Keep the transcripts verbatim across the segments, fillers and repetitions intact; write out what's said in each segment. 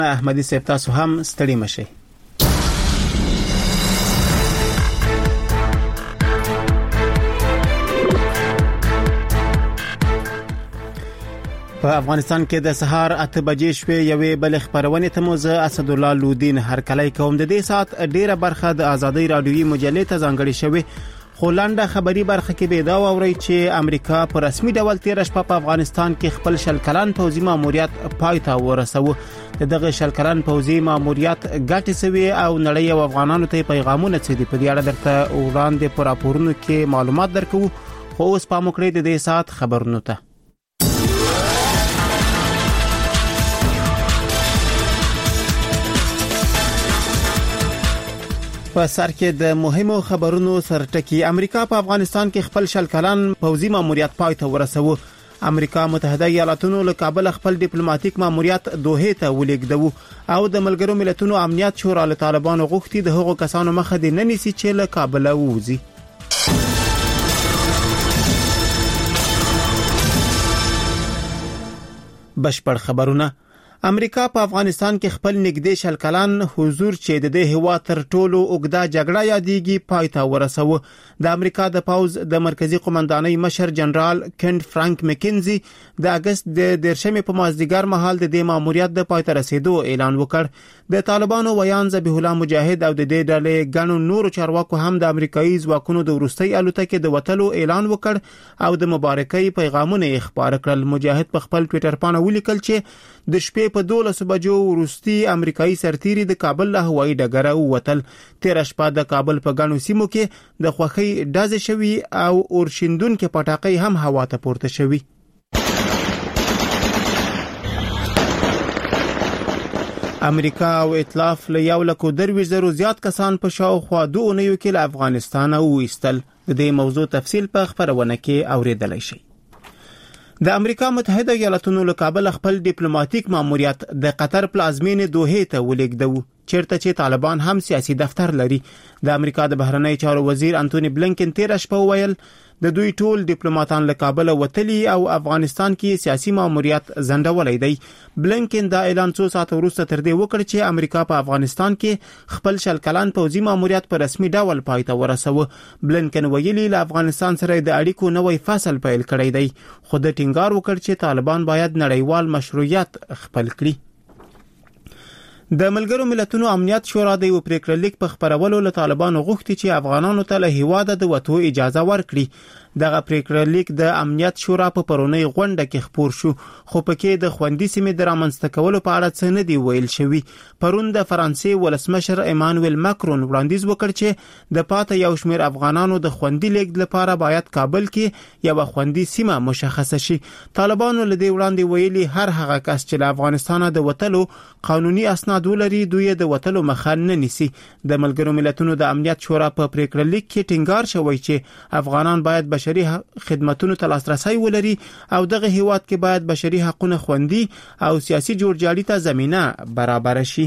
احمدي صاحب تاسو هم ستړي مشئ. په افغانستان کې د سهار اته بجې شوې یوې بل خبرونه ته مو زه اسدالله لودین هرکلی کوم. د دې سات ډیره برخه د آزادۍ رادیوي مجلې ته ځانګړې شوې، خو لنډه خبري برخه کې به دا ووري چې امریکا په رسمي ډول تیر شپه په افغانستان کې خپل شل کلن پوځي ماموریت پای ته ورسوه. دغه شل کلن پوځي ماموریت ګټې سوي او نړۍ او افغانانو ته پیغامونه څه دي په دې اړه درته وړاندې پر راپورونو کې معلومات درکو. خو اوس په مکړې د دې سات خبرونو ته. په سر کې د مهمو خبرونو سرټکی. امریکا په افغانستان کې خپل شل کلن پوځي ماموریت پای ته ورسوه. امریکا متحده ایالاتونو له کابل خپل ډیپلوماټیک ماموریت دوحه ته ولېږدو او د ملګرو ملتونو امنیت شورا له طالبانو غوښتي د هغو کسانو مخه دې نه نیسي چې له کابل ووځي. بشپړ خبرونه. امریکا په افغانستان کې خپل نږدې شل کلن حضور چې د دې هوا تر ټولو اوږده جګړه یادېږي پای ته ورسوه. د امریکا د پوز د مرکزی قومندانۍ مشر جنرال کینټ فرانک مکینزي د اگست د دیرشمې په مازدیګر مهال د دې ماموریت د پای ته رسیدو اعلان وکړ. د طالبانو ویان ذبیح الله مجاهد او د دې ډلې ګڼو نورو چارواکو هم د امریکایي ځواکونو د وروستۍ الوتکې د وټلو اعلان وکړ او د مبارکۍ پیغامونه یې خپاره کړل. مجاهد په خپل ټوئیټر باندې ولیکل چې د شپې په دولس بجو وروستي امریکایي سرتیري د کابل له هوایي ډګره ووتل. تیر شپه د کابل په ګڼو سیمو کې د خوخي ډزې شوي او اورشیندونکو پټاقۍ هم هوا ته پورته شوي. امریکا او ائتلاف له یو لکو درویش زرو زیات کسان په شاوخوا دوه اونیو کې له افغانستان وایستل. د دې موضوع تفصیل په خبرونه کې اوریدلای شئ. د امریکا متحده ایالاتونو له کابل خپل ډیپلوماټیک ماموریت د قطر پلازمینې دوحه ته ولېږدو چیرته چې طالبان هم سیاسي دفتر لري. د امریکا د بهرنی چارو وزیر انټونی بلنکن تیر شپه ویل د دوی ټول ډیپلوماټان له کابل وتلی او افغانستان کې سیاسي ماموریت زندولې دی. بلنکن دا اعلان څو ساعت وروسته تر دې وکړ چې امریکا په افغانستان کې خپل شل کلن پوځي ماموریت په رسمي ډول پای ته ورسوه. بلنکن ویلي له افغانستان سره د اړیکو نوې فصل پیل کړی دی، خو د ټینګار وکړ چې طالبان باید نړیوال مشروعیت خپل کړي. د ملګرو ملتونو امنیت شورا د یو پریکړه لیک په خبرولو له طالبانو غوښتي چې افغانانو ته له هیواده د وټو اجازه ورکړي. دغه پریکړه لیک د امنیت شورا په پرونی غونډه کې خپور شو، خو پکې د خوندي سیمې د رامنځته کولو په اړه څه نه دی ویل شوی. پرون د فرانسې ولسمشر ایمانوئل ماکرون وړاندیز وکړ چې د پاتې یو شمېر افغانانو د خوندي لیک لپاره باید کابل کې یو خوندي سیمه مشخصه شي. طالبانو له دې وړاندې ویلي هر هغه کس چې له افغانستان د وټلو قانوني اسناد ولري دوی د وټلو مخه نه نیسي. د ملګرو ملتونو د امنیت شورا په پریکړه لیک کې ټینګار شوی چې افغانان باید بشري خدماتونو ته لاسرسي ولري او دغه هیواد کې باید بشري حقوقونه خوندي او سیاسي جوړجاړي ته زمينه برابر شي.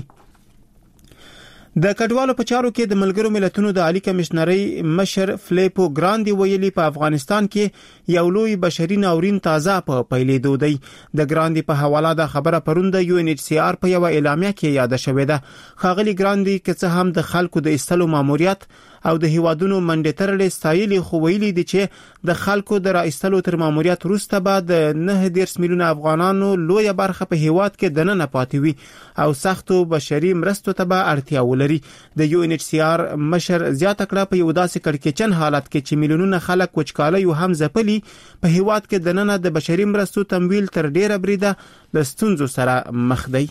د کډوالو په چارو کې د ملګرو ملتونو د عالی کمشنري مشر فلیپو ګراندي ویلي په افغانستان کې یو لوی بشري ناورین تازه په پیلېدو دی. د ګراندي په حواله د خبره پروند یو ان ایچ سی آر په یو اعلامیه کې یاد شوې ده. خاغلی ګراندي که څه هم د خلکو د استلو ماموریت او د هیوادونو منډیترلې ستایلی خو ویلي دي چې د خلکو د راایستلو تر ماموریت وروسته بعد نه ډیر میلیونه افغانانو لوی برخه په هیواد کې دننه پاتې وي او سختو بشري مرستو ته به اړتیا ولري. د یو ان ایچ سی آر مشر زیاته کړه په یو داسې کړکېچن حالت کې چې میلیونونه خلک وچکالۍ او هم ځپلي په هیواد کې دننه د بشري مرستو تمویل تر ډیره بریده د ستونزو سره مخ دی.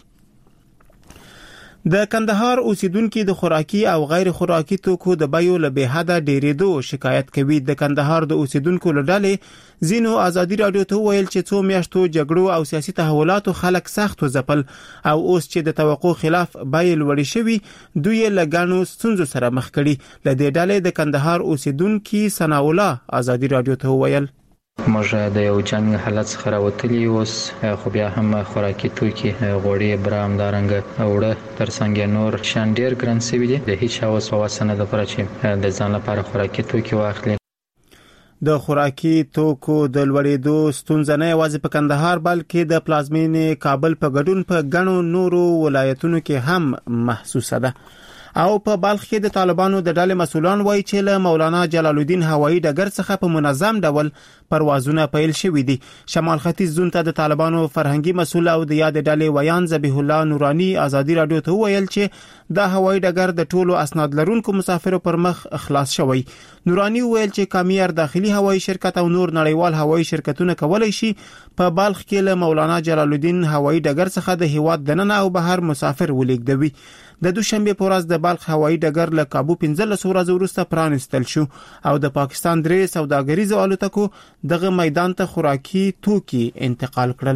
د کندهار اوسیدونکو د خوراکي او غیر خوراکي توکو د بیو له بهاده ډیرېدو شکایت کوي. د کندهار د اوسیدونکو له ډلې زینو ازادي رادیو ته ویل چې څو میاشتو جګړو او سیاسي تحولاتو خلک سخت وځپل او اوس چې د توقع خلاف بیل وړي شوی دوی له ګڼو ستونزو سره مخ کړي. له دې ډلې د کندهار اوسیدونکو ثنا الله ازادي رادیو ته ویل موږ د یو جنگ حالت څخه راوتلی اوس خو بیا هم خوراکي توکي غوړي برام دارنګ اوړه ترڅنګ نور شان ډیر ګران سوي دي. د هیڅ اوس واسنه د پرچې د ځان لپاره خوراکي توکي واخلي. د خوراکي توکو د لوړېدو ستونزه نه یوازې په کندهار بلکې د پلازمینې کابل په ګډون په ګڼو نورو ولایتونو کې هم محسوسه ده. او په بلخ کې د طالبانو د ډلې مسولان وایي چې له مولانا جلال الدین هوایی ډګر څخه په منظم ډول پروازونه پیل شوي دي. شمال ختیځ زون ته د طالبانو فرهنګي مسول او د یاد ډلې ویان ذبیح الله نورانی ازادي رادیو ته ویل چې د هوایی ډګر د ټولو اسناد لرونکو مسافرو پر مخ خلاص شوی. نورانی ویل چې کامیار داخلي هوایی شرکت او نور نړیوال هوایی شرکتونه کولای شي په بلخ کې له مولانا جلال الدین هوایی ډګر څخه د هیواد دننه او بهر مسافر ولېږدوي. د دوشنبه په ورځ د بلخ هوایی ډګر له کابو پنځلس ورځې وروسته پرانستل شو او د پاکستان درې سوداګریزو الوتکو دغه میدان ته خوراکي توکي انتقال کړل.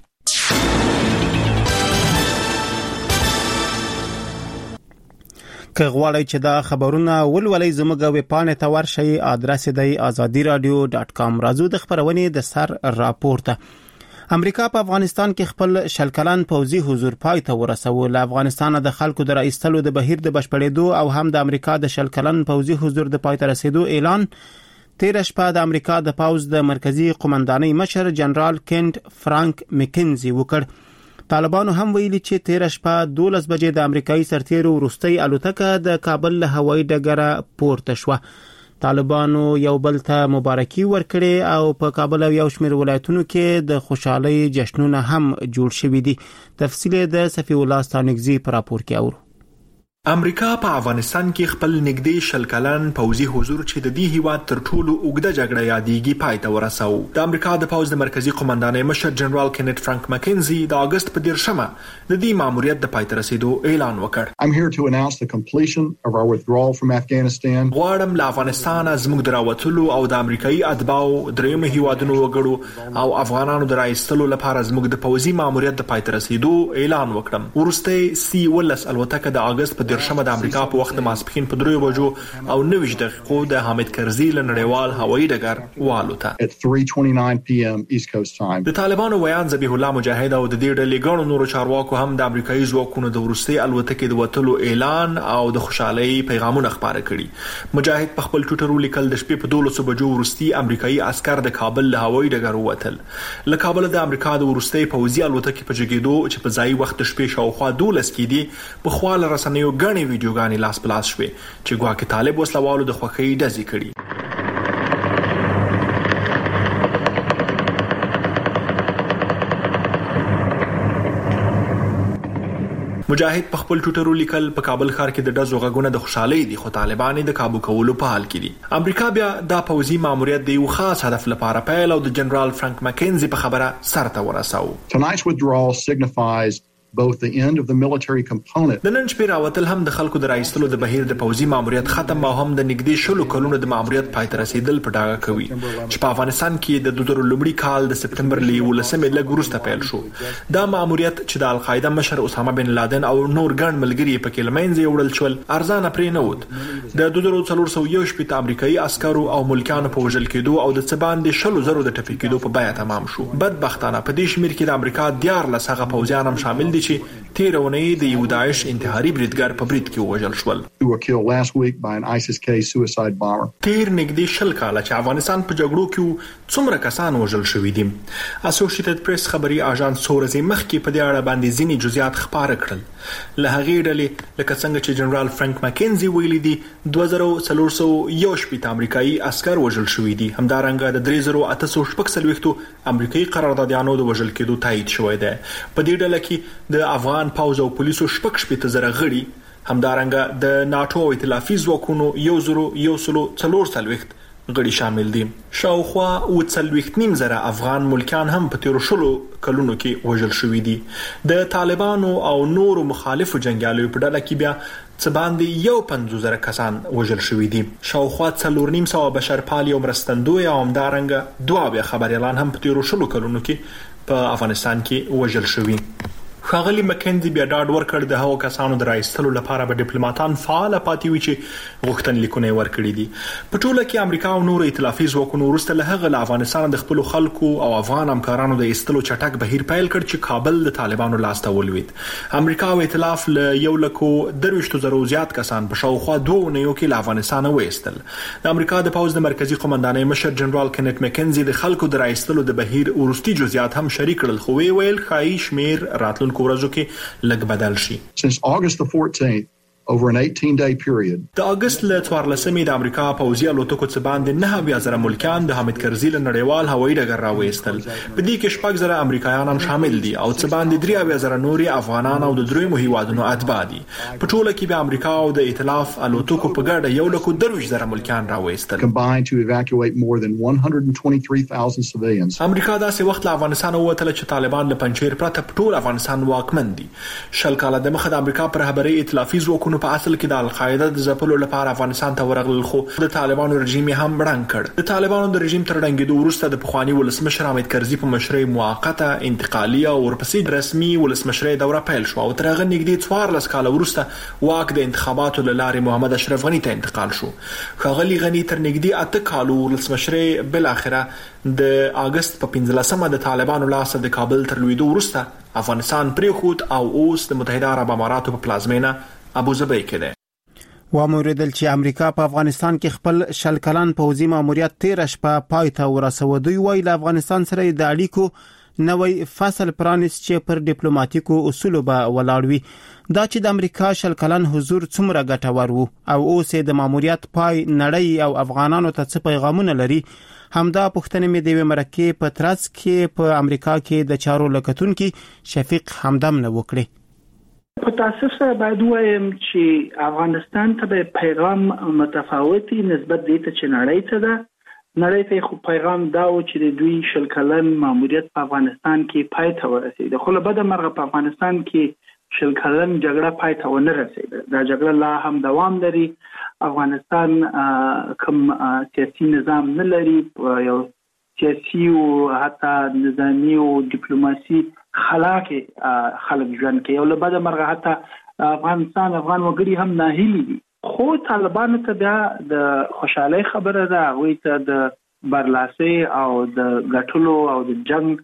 که غواړئ چې دا خبرونه ولولئ زموږ ویب پاڼې ته ورشئ، ادرس دی آزادی رادیو ډاټ کام. راځو د خبرونې د سر راپورته. امریکا په افغانستان کې خپل شل کلن پوځي حضور پای ته ورسوه. له افغانستان د خلکو د راایستلو د بهیر د بشپړېدو او هم د امریکا د شل کلن پوځي حضور د پای ته رسیدو اعلان تیر شپه د امریکا د پوځ د مرکزی قومندانۍ مشر جنرال کینټ فرانک مکنزي وکړ. طالبانو هم ویلي چې تیر شپه دولس بجې د امریکایي سرتیرو وروستۍ الوتکه د کابل له هوایي ډګره پورته شوه. طالبانو یو بل ته مبارکي ورکړي او په کابل او یو شمېر ولایتونو کې د خوشحالۍ جشنونه هم جوړ شوي دي. تفصیل د صفی الله ستانکزي پر راپور کې اورو. امریکا په افغانستان کې خپل نږدې شل کلن پوځي حضور چې د دې هیواد تر ټولو اوږده جګړه یادېږي پای ته ورساو. د امریکا د پوځ د مرکزی قومندانۍ مشر جنرال کینټ فرانک مکنزي د اگست په دیرشمه د دې ماموریت د پای ته رسیدو اعلان وکړ. I'm here to announce the completion of our withdrawal from Afghanistan. غواړم له افغانستان زموږ د راوتلو او د امریکایي اتباعو درېیمه هیوادونو وګړو او افغانانو د راایستلو لپاره زموږ د پوځي ماموریت د پای ته رسیدو اعلان وکړم. وروستۍ سی ولس الوتکه د اگست په شمه د امریکا په وخت ماسپښین په دریو بجو او نوي دقیقو د حامد کرزي له نړیوال هوایي ډګر والوته. At three twenty-nine p m East Coast time. د طالبانو ویان ذبیح الله مجاهد او د دې ډلې ګڼو نورو چارواکو هم د امریکایي ځواکونو د وروستۍ الوتکې د وټلو اعلان او د خوشحالۍ پیغامونه خبره کړي. مجاهد په خپل ټویټر ولیکل د شپې په دولس بجو وروستي امریکایي عسكر د کابل له هوایي ډګر ووتل. له کابل د امریکا د وروستۍ پوځي الوتکې په جګېدو چې په ځای وخت شپې شاوخوا دولس کې دي په خواله رسنیو غني ویډیوګانې لاس پلاس شوې چې ګواکې طالب وسلوالو د خوښۍ ډزې کړي. مجاهد په خپل ټویټر ولیکل په کابل ښار کې د ډزو غږونه د خوشحالۍ دي خو طالبان د کابو کولو په حال کې دي. امریکا بیا دا پوځي ماموریت د یو خاص هدف لپاره پیل او د جنرال فرانک مکنزي په خبره سرته ورساو. Tonight's withdrawal signifies both the end of the military component. د نن شپې راوتل هم د خلکو د راایستلو د بهیر د پوځي ماموریت ختم او هم د نږدې شلو کلونو د ماموریت پای ته رسیدل په ډاګه کوي چې په افغانستان کې د دوه زره لومړي کال د سپتمبر له یولسمې لږ وروسته پیل شو. دا ماموریت چې د القاعده مشر اسامه بن لادن او نور ګڼ ملګري په کې لمنځه وړل شول ارزانه پرې نه ود. د دوه زره څلور سوه یو شپږ امریکایي عسکرو او ملکانو په وژل کېدو او د څبان د شلو زرو د ټپي کېدو په بیه تمام شو. بدبختانه په دې شمیر کې د امریکا دیارلس هغه پوځیان هم شامل دي چې تیر اونۍ د یو داعش انتحاري بریدګر په برید کې وژل شول. Who were killed last week by an ISIS-K suicide bomber. تیر نږدې شل کاله چې افغانستان په جګړو کې څومره کسان وژل شوي دي. اسوسییټډ پریس خبري اژانس څو ورځې مخکې په دې اړه باندې ځینې جزئیات خبره کړل. له هغې ډلې لکه څنګه چې جنرال فرانک مکنزي ویلي دي دوه زره څلور سوه یو شپږ امریکایي عسكر وژل شوي دي. همدارنګه د درې زره اته سوه شپږ څلوېښتو امریکایي قراردادیانو د وژل کېدو تایید شوی دی. په دې ډله کې د افغان پوځ او پولیسو شپږ شپېته زره غړي، همدارنګه د ناتو او ائتلافي ځواکونو یو زرو یو سلو څلور څلوېښت غړي شامل دي. شاوخوا اووه څلوېښت نیم زره افغان ملکیان هم په تیرو شلو کلونو کې وژل شوي دي. د طالبانو او نورو مخالفو جنګیالیو په ډله کې بیا څه باندې یو پنځوس زره کسان وژل شوي دي. شاوخوا څلور نیم سوه بشرپالې او مرستندوی او همدارنګه دوه اویا خبریالان هم په تیرو شلو کلونو کې په افغانستان کې وژل شوي. ښاغلي مکنزي بیا ډاډ ورکړ د هغو کسانو د راایستلو لپاره به ډیپلوماټان فعال پاتې وي چې غوښتنلیکونه یې ورکړي دي. په ټوله کې امریکا او نور ائتلافي ځواکونو وروسته له هغه له افغانستان د خپلو خلکو او افغان همکارانو د ایستلو چټک بهیر پیل کړ چې کابل د طالبانو لاس ته ولوېد. امریکا او ائتلاف له یو لکو درویشتو زرو زیات کسان په شاوخوا دوه اونیو کې له افغانستان وایستل. د امریکا د پوځ د مرکزی قومندانۍ مشر جنرال کینټ مکنزي د خلکو د راایستلو د بهیر وروستي جزئیات هم شریک کړل، خو ویل ښایي شمیر راتلونکو ورځو کې لږ بدل شي. Since August the fourteenth, over an eighteen day period. د اگست له څوارلسمې د امریکا پوځي الوتکو څخه باندې نه بیا زره ملکیان د حامد کرزي له نړیوال هوایي ډګر راوېستل. په دې کې شپږ زره امریکایان هم شامل دي او څه باندې درې بیا زره نوري افغانان او د دریمو هیوادونو اتباع دي. په ټوله کې به امریکا او د ائتلاف الوتکو په ګډه یو لکو درویشت زره ملکیان راوېستل. Combined to evacuate more than one hundred twenty-three thousand civilians. امریکا داسې وخت له افغانستان ووتل چې طالبان له پنځیر پرته په ټول افغانستان واکمن دي. شل کاله د مخه د امریکا پر رهبرۍ ائتلافي ځواکونو په اصل کې د القاعده د ځپلو لپاره افغانستان ته ورغلل، خو د طالبانو رژیم هم بړنګ کړ. د طالبانو د رژیم تر ړنګېدو وروسته د پخواني ولسمشر حامد کرزي په مشرۍ موقته، انتقالي او ورپسې رسمي ولسمشرۍ دوره پیل شو او تر هغه نږدې څوارلس کاله وروسته واک د انتخاباتو له لارې محمد اشرف غني ته انتقال شو. ښاغلي غني تر نږدې اته کالو ولسمشرۍ بل اخره د اگست په پنځلسمه د طالبانو لاس د کابل تر لویدو وروسته افغانستان پریخود او اوس د متحده عرب اماراتو په پلازمینه ابوظبي کې ده. واموریدل چې امریکا په افغانستان کې خپل شل کلن پوځي ماموریت تیر شپه پای ته ورسوي. دوی وايي له افغانستان سره د اړیکو نوې فصل پرانیست چې پر ډیپلوماټیکو اصولو به ولاړ وي. دا چې د امریکا شل کلن حضور څومره ګټور وو او اوس د ماموریت پای نړۍ او افغانانو ته څه پیغامونه لري، همدا پوښتنه مې د یوې مرکې په ترڅ کې په امریکا کې د چارو لکتونکو شفیق همدم نه وکړي. په تاسف سره باید وایم چې افغانستان ته به پیغام متفاوتی نسبت دی ته چې نړۍ ته ده. نړۍ ته خو پیغام دا و چې د دوی شل کلن ماموریت په افغانستان کې پای ته ورسېد، خو له بده مرغه په افغانستان کې شل کلن جګړه پای ته ونه رسېده. دا جګړه لا هم دوام لري. افغانستان کوم سیاسي نظام نه لري، یو سیاسي او حتی نظامی او ډیپلوماسي خلاق خلک ژوند کوي او له بده مرغه حتی افغانستان افغان وګړي هم ناهیلي دي. خو طالبانو ته بیا د خوشحالۍ خبره ده، هغوی ته د برلاسۍ او د ګټلو او د جنگ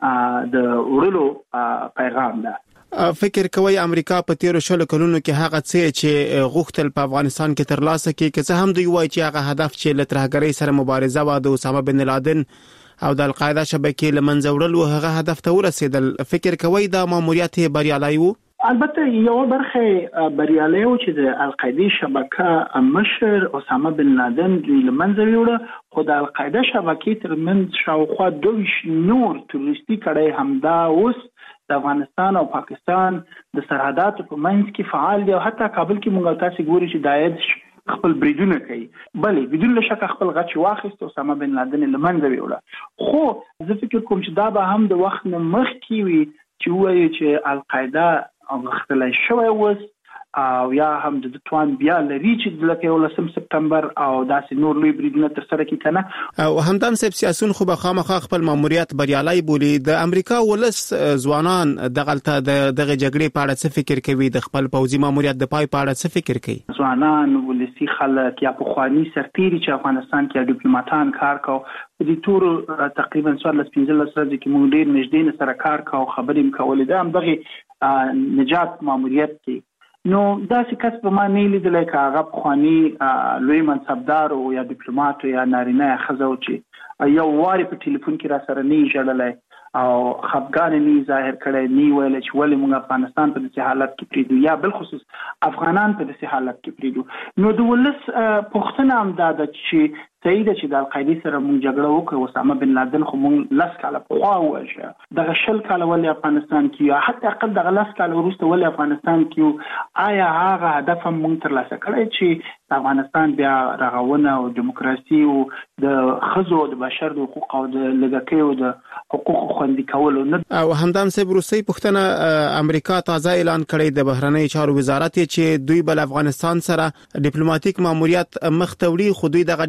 د وړلو پیغام ده. فکر کوي امریکا په تیر شلو کلونو کې هغه څه چې غوښتل په افغانستان کې ترلاسه کړي، که څه هم دوی وایي چې هغه هدف چې له ترهګرۍ سره مبارزه و د اسامه بن لادن او د القاعده شبکې لمنځه وړل او هغه هدف ته ورسېدل. فکر کوي دا ماموریت بریالي وو؟ البته یو برخه بریالي و چې د القاعده شبکه مشر اسامه بن لادن دوی لمنځه وړه، خو د القاعده شبکې تر منځ شاوخوا دوه نور تروریستي کړي همدا اوس د افغانستان او پاکستان د سرحداتو په منځ کې فعال دي او حتی کابل کې موږ تاسو ګوري چې دایښ خپل بریدونه کوي. بلې بدون له شک خپل غچ واخیست اسامه بن لادن لمنځه وړه. خو زه فکر کوم چې دا به هم د وخت نه مخکې وي چې وایي چې القاعده غختلای شوی وس او یا هم د توان بیا لري چې لکه ولسم سپتمبر او داسې نور لوی بریدونه تر سره کی کنه. او همدم سب سیاسيون خو به خامخا خپل ماموریت بریالي بولی. د امریکا ولس ځوانان دغلطه دغه جګړې په اړه څه فکر کوي، د خپل پوځي ماموریت د پای په اړه څه فکر کوي؟ ځوانان ولسی خلک یا په خواني سرتيري چې افغانستان کې ډیپلوماټان کار کو په دې ټول تقریبا څوارلس پنځلس ورځې کې موږ ډېر نږدې سره کار کو، خبرې مکولې ده هم دغه نجات ماموریت کې. نو داسې کس په ما نه لیدلای که هغه پخواني لوی منصبدار او یا ډیپلوماټ یا نارینه یا ښځه و چې یو وارې په ټلیفون کې را سره نه ژړلی او خفګان نه ظاهر کړی، نه ویل چې ولې موږ افغانستان په داسې حالت کې پرېږدو یا بالخصوص افغانان په داسې حالت کې پرېږدو. نو د ولس پوښتنه هم دا ده چې صحیح ده چې د القاعدې سره موږ جګړه وکړو، اسامه بن لادن خو موږ لس کاله پخوا ووژه، دغه شل کاله ولې افغانستان کې یا حتی اقل دغه لس کاله وروسته ولې افغانستان کې آیا هغه هدف هم موږ ترلاسه کړی چې د افغانستان بیا رغونه او دیموکراسي او د ښځو د بشر د حقوق او د لږکیو د حقوق خوندي کولو نه. او همدام سه روسي پښتنه امریکا تازه اعلان کړی د بهرنی چارو وزارت چې دوی بل افغانستان سره ډیپلوماټیک ماموریت مخ ته وړي، خو دوی دغه ډیپلوماټیک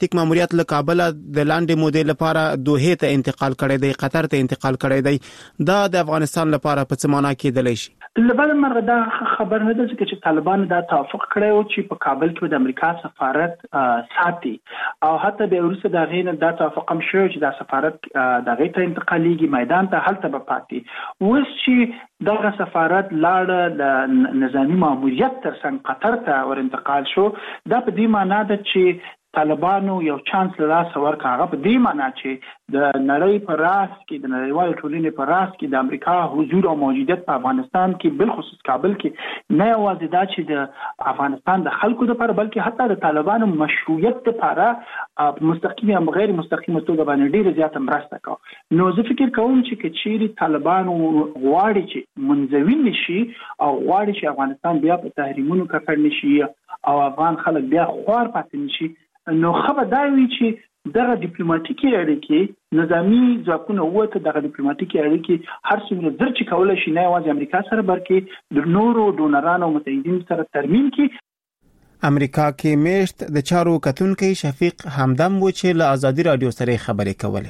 ډیپلوماټیک ماموریت له کابل د لاندې مودې لپاره دوحه ته انتقال کړی دی، قطر ته انتقال کړی دی. دا د افغانستان لپاره په څه معنا کېدلی شي؟ لبل مرغه دا خبر نه ده چې طالبان دا توافق کړی او چې په کابل کې د امریکا سفارت ساتي او حتی به ورسره دا غینه دا توافق هم شوی چې دا سفارت د غیته انتقالیږي میدان ته هلته به پاتې وس چې دا سفارت لاړ د نظامی ماموریت تر څنګ قطر ته ور انتقال شو. دا په دې معنی ده چې طالبانو یو چانس له لاس ورکړ. هغه په دې معنی چې د نړۍ په راس کې د نړیوال ټولنې په راس کې د امریکا حضور او موجودیت په افغانستان کې بل خصوص کابل کې نه یوازې دا چې د افغانستان د خلکو لپاره بلکې حتی د طالبانو مشروعیت لپاره مستقیم یا غیر مستقیم توګه باندې ډیره زیاته مرسته کوي. نو زه فکر کوم چې کچېری طالبانو غواړي چې منځوي نشي او غواړي چې افغانستان بیا په تحریمونو ککړ نشي او افغان خلک بیا خوار پاتې نشي، نو خبر دا وی چې دغه ډیپلوماټیکي اړیکې نظامی ځواکونه وته دغه ډیپلوماټیکي اړیکې هر څومره زر چې کولای شي نه یوازې امریکا سره بلکې د نورو ډونرانو او متحدین سره ترمیم کړي. امریکا کې میشت د چارو کتونکو شفیق همدم و چې له ازادي رادیو سره خبرې کولې.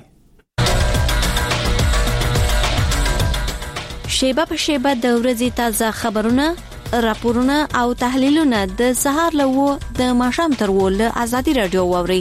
شیبه په شیبه د ورځې تازه خبرونه، راپورونه او تحلیلونه د سهار لوو د ماښام تر ول ازادي رادیو ووري.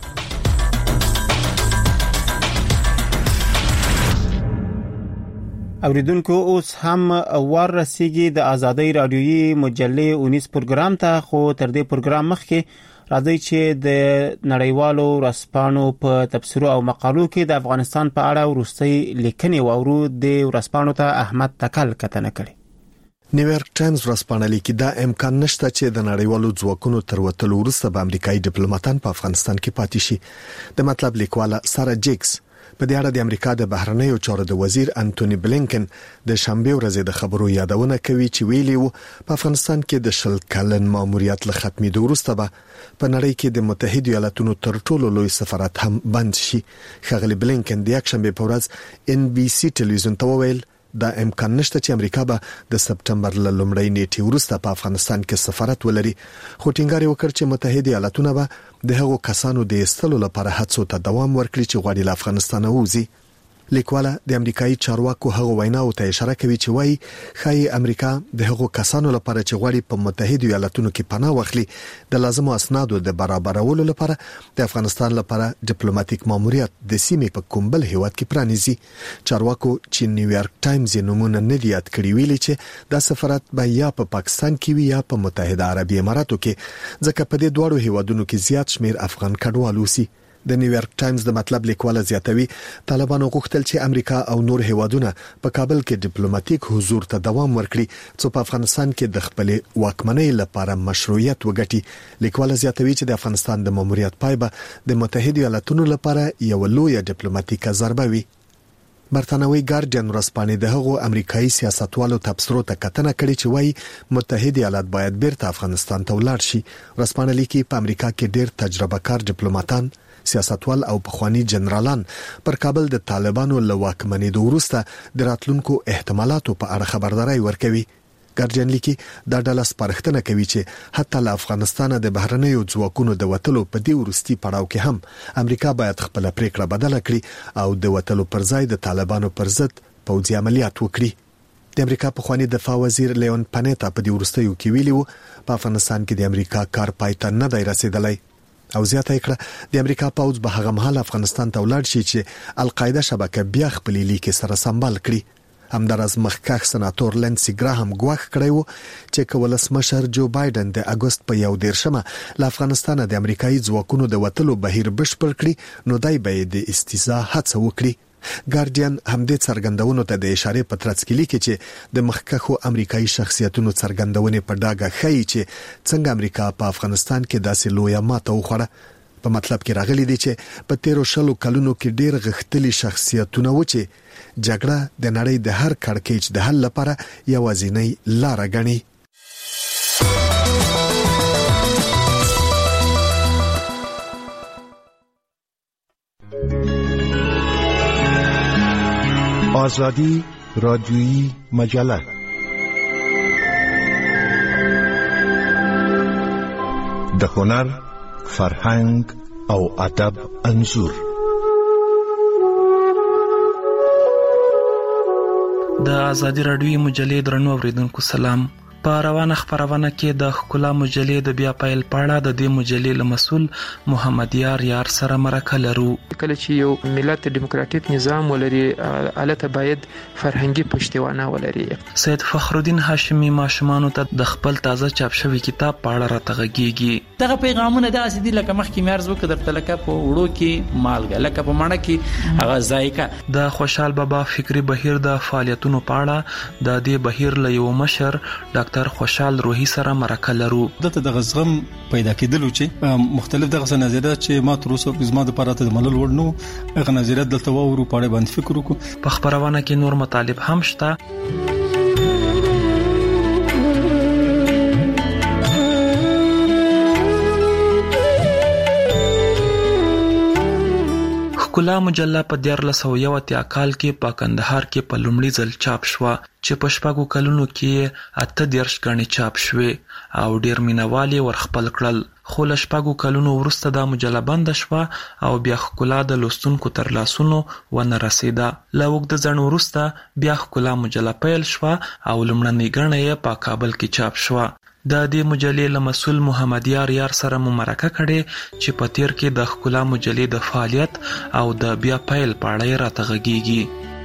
اوریدونکو اوس هم ور رسیدي د ازادي رادیوي مجلې اونیس پروګرام ته، خو تر دې پروګرام مخکې راځي چې د نړیوالو ورځپاڼو په تبصرو او مقالو کې د افغانستان په اړه ورستۍ لیکنې وورو. د ورځپاڼو ته احمد تکل کتنه کړي. نیویارک ټایمز ورځپاڼه لیکي دا امکان نشته چې د نړیوالو ځواکونو تر وتلو وروسته به امریکایي ډیپلوماټان په افغانستان کې پاتې شي. د مطلب لیکواله سارا جیکس په دې اړه د امریکا د بهرنیو چارو د وزیر انټونی بلینکن د شنبه ورځې د خبرو یادونه کوي چې ویلي وو په افغانستان کې د شل کلن ماموریت له ختمېدو وروسته به په نړۍ کې د متحده ایالاتونو تر ټولو لوی سفارت هم بند شي. ښاغلي بلینکن د یک شنبه په ورځ ان بي سي ټلویزیون ته وویل دا امکان نشته چې امریکا به د سپټمبر له لومړۍ نیټې وروسته په افغانستان کې سفارت ولري، خو ټینګار وکړ چې متحده ایالاتونه به د هغو کسانو د ایستلو لپاره هڅو ته دوام ورکړي چې غواړي له افغانستان ووځي. لیکواله د امریکایي چارواکو هغه ویناو ته اشاره کوي چې وایي خای امریکا د هغو کسانو لپاره چې غواړي په متحده ایالاتونو کې پناه واخلي د لازمو اسنادو د برابرولو لپاره د افغانستان لپاره ډیپلوماټیک ماموریت د سیمې په کوم بل هیواد کې پرانیزي. چارواکو چې نیویارک ټایمز نمونه نه دی یاد کړی ویلي چې دا سفارت به یا په پاکستان کې وي یا په متحده عربی اماراتو کې، ځکه په دې دوه هیوادونو کې زیات شمیر افغان کډوال اوسي. د نیویارک ټایمز د مطلب لیکواله زیاتوي طالبانو غوښتل چې امریکا او نور هیوادونه په کابل کې ډیپلوماټیک حضور ته دوام ورکړي څو په افغانستان کې د خپل واکمنۍ لپاره مشروعیت وګټي. لیکواله زیاتوي چې د افغانستان د ماموریت پای به د متحده ایالاتونو لپاره یو لوی ډیپلوماټیک ضربه وي. برتانوي ګارډین ورځپاڼې د هغو امریکایي سیاستوالو تبصرو ته کتنه کړې چې وایي متحده ایالات باید بیرته افغانستان ته ولاړ شي. ورځپاڼه لیکي په امریکا کې ډېر تجربه کار ډیپلوماټان، سیاستوال او پخوانی جنرالان پر کابل د طالبانو له واکمنېدو وروسته د راتلونکو احتمالاتو په اړه خبرداري ورکوي. ګارډین لیکي دا ډله سپارښتنه کوي چې حتی له افغانستانه د بهرنیو ځواکونو د وتلو په دې وروستي پړاو کې هم امریکا باید خپل پریکړه بدله کړي او د وتلو پر ځای د طالبانو پر ضد پوځي عملیات وکړي. د امریکا پخوانی دفاع وزیر لیون پانیتا په دې وروستیو کې ویلي وو په افغانستان کې د امریکا کار پای ته نه دی رسیدلی او زیاته کړه د امریکا پوځ به هغه مهال افغانستان ته ولاړ شي چې القاعده شبکه بیا خپل لیک سره سمبال کړي. همدارس مخکښ سناتور لنسی ګراهم ګواښ کړی وو چې کولسمشر جو بایدن د اگست په یو دیرشمه له افغانستان د امریکایي ځواکونو د وتلو بهیر بشپړ کړي نو دای به د استیزا هڅه وکړي. ګارډین همدې څرګندونو ته د اشاره په ترڅ کې لیکي چې د مخکښو امریکایي شخصیتونو څرګندونې په ډاګه ښیي چې څنګه امریکا په افغانستان کې داسې لویه ماته وخوړه. په مطلب کې راغلي دي چې په تیرو شلو کلونو کې ډېر غښتلي شخصیتونه و چې جګړه د نړۍ د هر کړکېچ د حل لپاره یوازینۍ لاره ګڼي. آزادی رادیویی مجله د هنر، فرهنګ او ادب انځور. د ازادي راډیو مجلې درنو اوریدونکو سلام. په روانه خبرونه کې د ښکلا مجلې د بیا پیل پاړه د دې مجلې له مسول محمد یار یار سره مرکه لرو. کله چې یو ملت دیموکراتیک نظام ولري البته باید فرهنګي پښتیوانه ولري. سید فخر الدین هاشمی ماشومانو ته د خپل تازه چاپ شوی کتاب پاړه راټغږیږي. دغه پیغامونه د اسدي لکه مخکې مرز وکړ د لکه په وړو کې مالګه لکه په مړه کې هغه ذایقه. د خوشحال بابا فکری بهیر د فعالیتونو پاړه د دې بهیر له یو مشر ډاکټر خوشحال روحي سره مرکه لرو. دته د غزغم پیدا کېدلو چې مختلف دغه نظریات چې ما تر اوسه زما د پراته د ملل وړنو هغه نظریات دلته وورو پاړه باندې فکر وکړو. په خبرونه کې نور مطالب هم شته. ښکلا مجله په دیارلس سوه یو اتیا کال کې په کندهار کې په لومړي ځل چاپ شوه چې په شپږو کلونو کې اته دیرش ګڼې چاپ شوې او ډیر مینوال یې ورخپل کړل. خو له شپږو کلونو وروسته دا مجله بنده شوه او بیا ښکلا د لوستونکو تر لاسونو ونه رسیده. له اوږده ځنډ وروسته بیا ښکلا مجله پیل شوه او لومړنۍ ګڼه یې په کابل کې چاپ شوه. د دې مجلې له مسول محمد یار یار سره مو مرکه کړې چې په تیر کې د ښکلا مجلې د فعالیت او د بیا پیل په اړه یې راته غږیږي.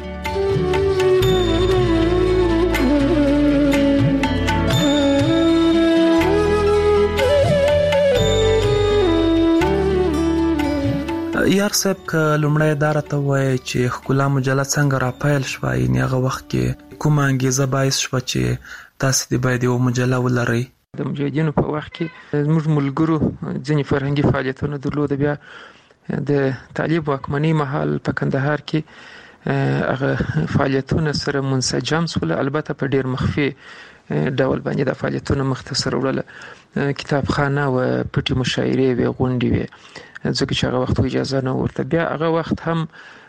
یار صاحب که لومړی دا راته وایي چې ښکلا مجله څنګه را پیل شوه، یعنې هغه وخت کې کومه انګیزه باعث شوه چې تاسو دې باید یو مجله ولرئ؟ د مجاهدینو په وخت کې زموږ ملګرو ځینې فرهنګي فعالیتونه درلوده. بیا د طالب واکمنۍ مهال په کندهار کې هغه فعالیتونه سره منسجم شول، البته په ډیر مخفي ډول باندې د فعالیتونو مختصر وړل. کتابخانه او پټي مشاعرې وې، غونډې وې، ځکه چې هغه وخت اجازه نه ورته. بیا هغه وخت هم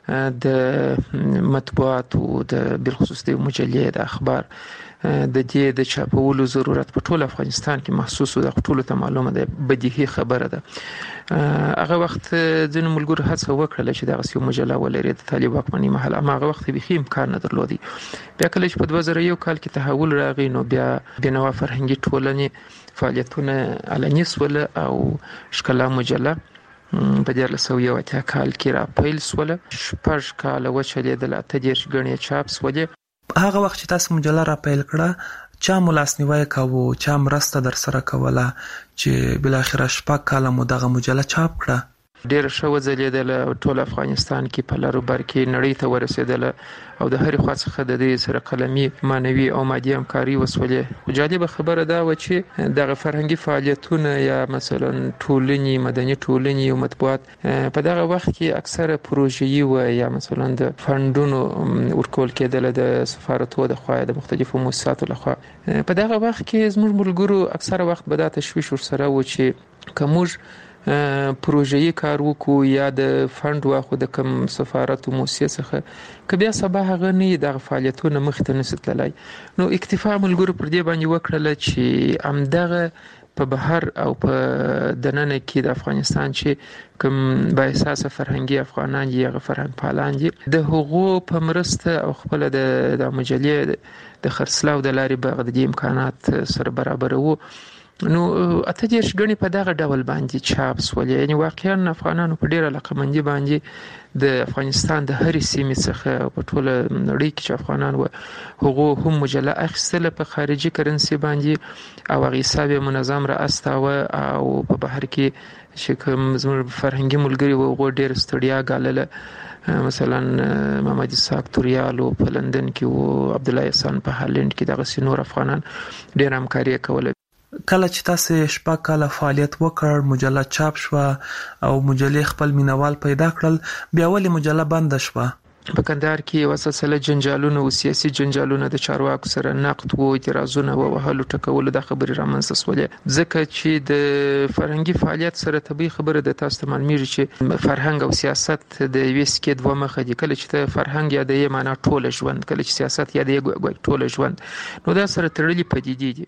د مطبوعات او د بالخصوص د مجلې د اخبار د دې د چاپولو ضرورت په ټول افغانستان کې محسوس و. د ټولو ته معلومه ده، بدیهي خبره ده. هغه وخت ځینو ملګرو هڅه وکړه چې دغه یو مجله ولري د طالب واکمنۍ مهال، اما هغه وخت به امکان نه درلودي. بیا کله چې په دوه زره یو کال کې تحول راغی نو بیا بینوا فرهنګي ټولنې فعالیتونه علني شول او ښکلا مجله په دیارلس سوه یو اتیا کال کې را پیل شوله. شپږ کاله وچلېدل، اته دیرش ګڼې چاپ شولې. هغه وخت چې تاسو مجله را پیل کړه چا مو لاسنیوی کاوه، چا مرسته در سره کوله چې بلاخره شپږ کاله مو دغه مجله چاپ کړه؟ ډېره ښه وځلېدله، ټول افغانستان کې په لر و بر کې نړۍ ته ورسېدله او د هرې خوا څخه د دې سره قلمي، معنوي او مادي همکاري وسولې. خو جالبه خبره دا وه چې دغه فرهنګي فعالیتونه یا مثلا ټولنې، مدني ټولنې او مطبوعات په دغه وخت کې اکثره پروژه‌یي وه یا مثلا د فنډونو ورکول کېدله د سفارتونو د خوا، د مختلفو مؤسساتو لخوا. په دغه وخت کې زموږ ملګرو اکثره وخت به دا تشویش ورسره و چې که موږ پروژه‌یي کار وکړو یا د فند واخو د کوم سفارت او مؤسسه څخه که بیا سبا هغه نه دغه فعالیتونه مخ ته نشي تللی، نو اکتفا ملګرو پر دې باندې وکړله چې همدغه په بهر او په دننه کې د افغانستان چې کوم با احساسه فرهنګي افغانان دي، هغه فرهنګ پالان دي، د هغو په مرسته او خپل د د مجلې د خرڅلاو د لارې به د امکانات سره برابر وو. نو اته دیرش ګڼې په دغه ډول باندې چاپ شولې. یعنې واقعا افغانانو په ډېره علاقمندي باندې د افغانستان د هرې سیمې څخه په ټوله نړۍ کې چې افغانان وو هغو هم مجله اخیستله په خارجي کرنسي باندې او هغې حساب یې منظم را استاوه او په بهر کې چې کوم زموږ فرهنګي ملګري وو هغو ډېره ستړیا ګالله. مثلا محمد اسحاق توریالو په لندن کې وو، عبدالله احسان په هالند کې، دغسې نور افغانان ډېره همکاري یې کوله. کله چې تاسو شپږ کاله فعالیت وکړ، مجله چاپ شوه او مجلې خپل مینوال پیدا کړل، بیا ولې مجله بنده شوه؟ په کندهار کې یو سلسله جنجالونه او سیاسي جنجالونه د چارواکو سره نقد وو، اعتراضونه وو، وهلو ټکولو د خبرې رامنځته شولې. ځکه چې د فرهنګي فعالیت سره طبیعي خبره د تاسو ته معلومیږي چې فرهنګ او سیاست د یوې سکې دوه مخه دي. کله چې ته فرهنګ یادې معنا ټوله ژوند، کله چې سیاست یادې ټوله ژوند، نو دا سره تړلي پدیدې دي.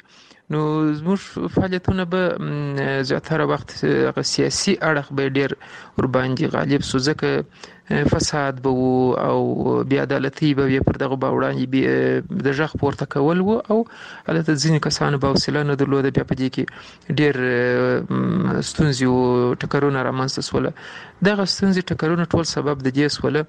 نو زموږ فعالیتونه به زیاتره وخت سیاسي اړخ به ډیر ور باندې غالب سو، ځکه فساد به وو او بې عدالتي به پر دغه باوړاندې د ژغ پورته کول وو، او البته ځینې کسانو به حوصله نه درلوده، بیا په دې کې ډیر ستونزې او ټکرونه رامنځته سول. دغه ستونزې ټکرونه ټول سبب د دې سول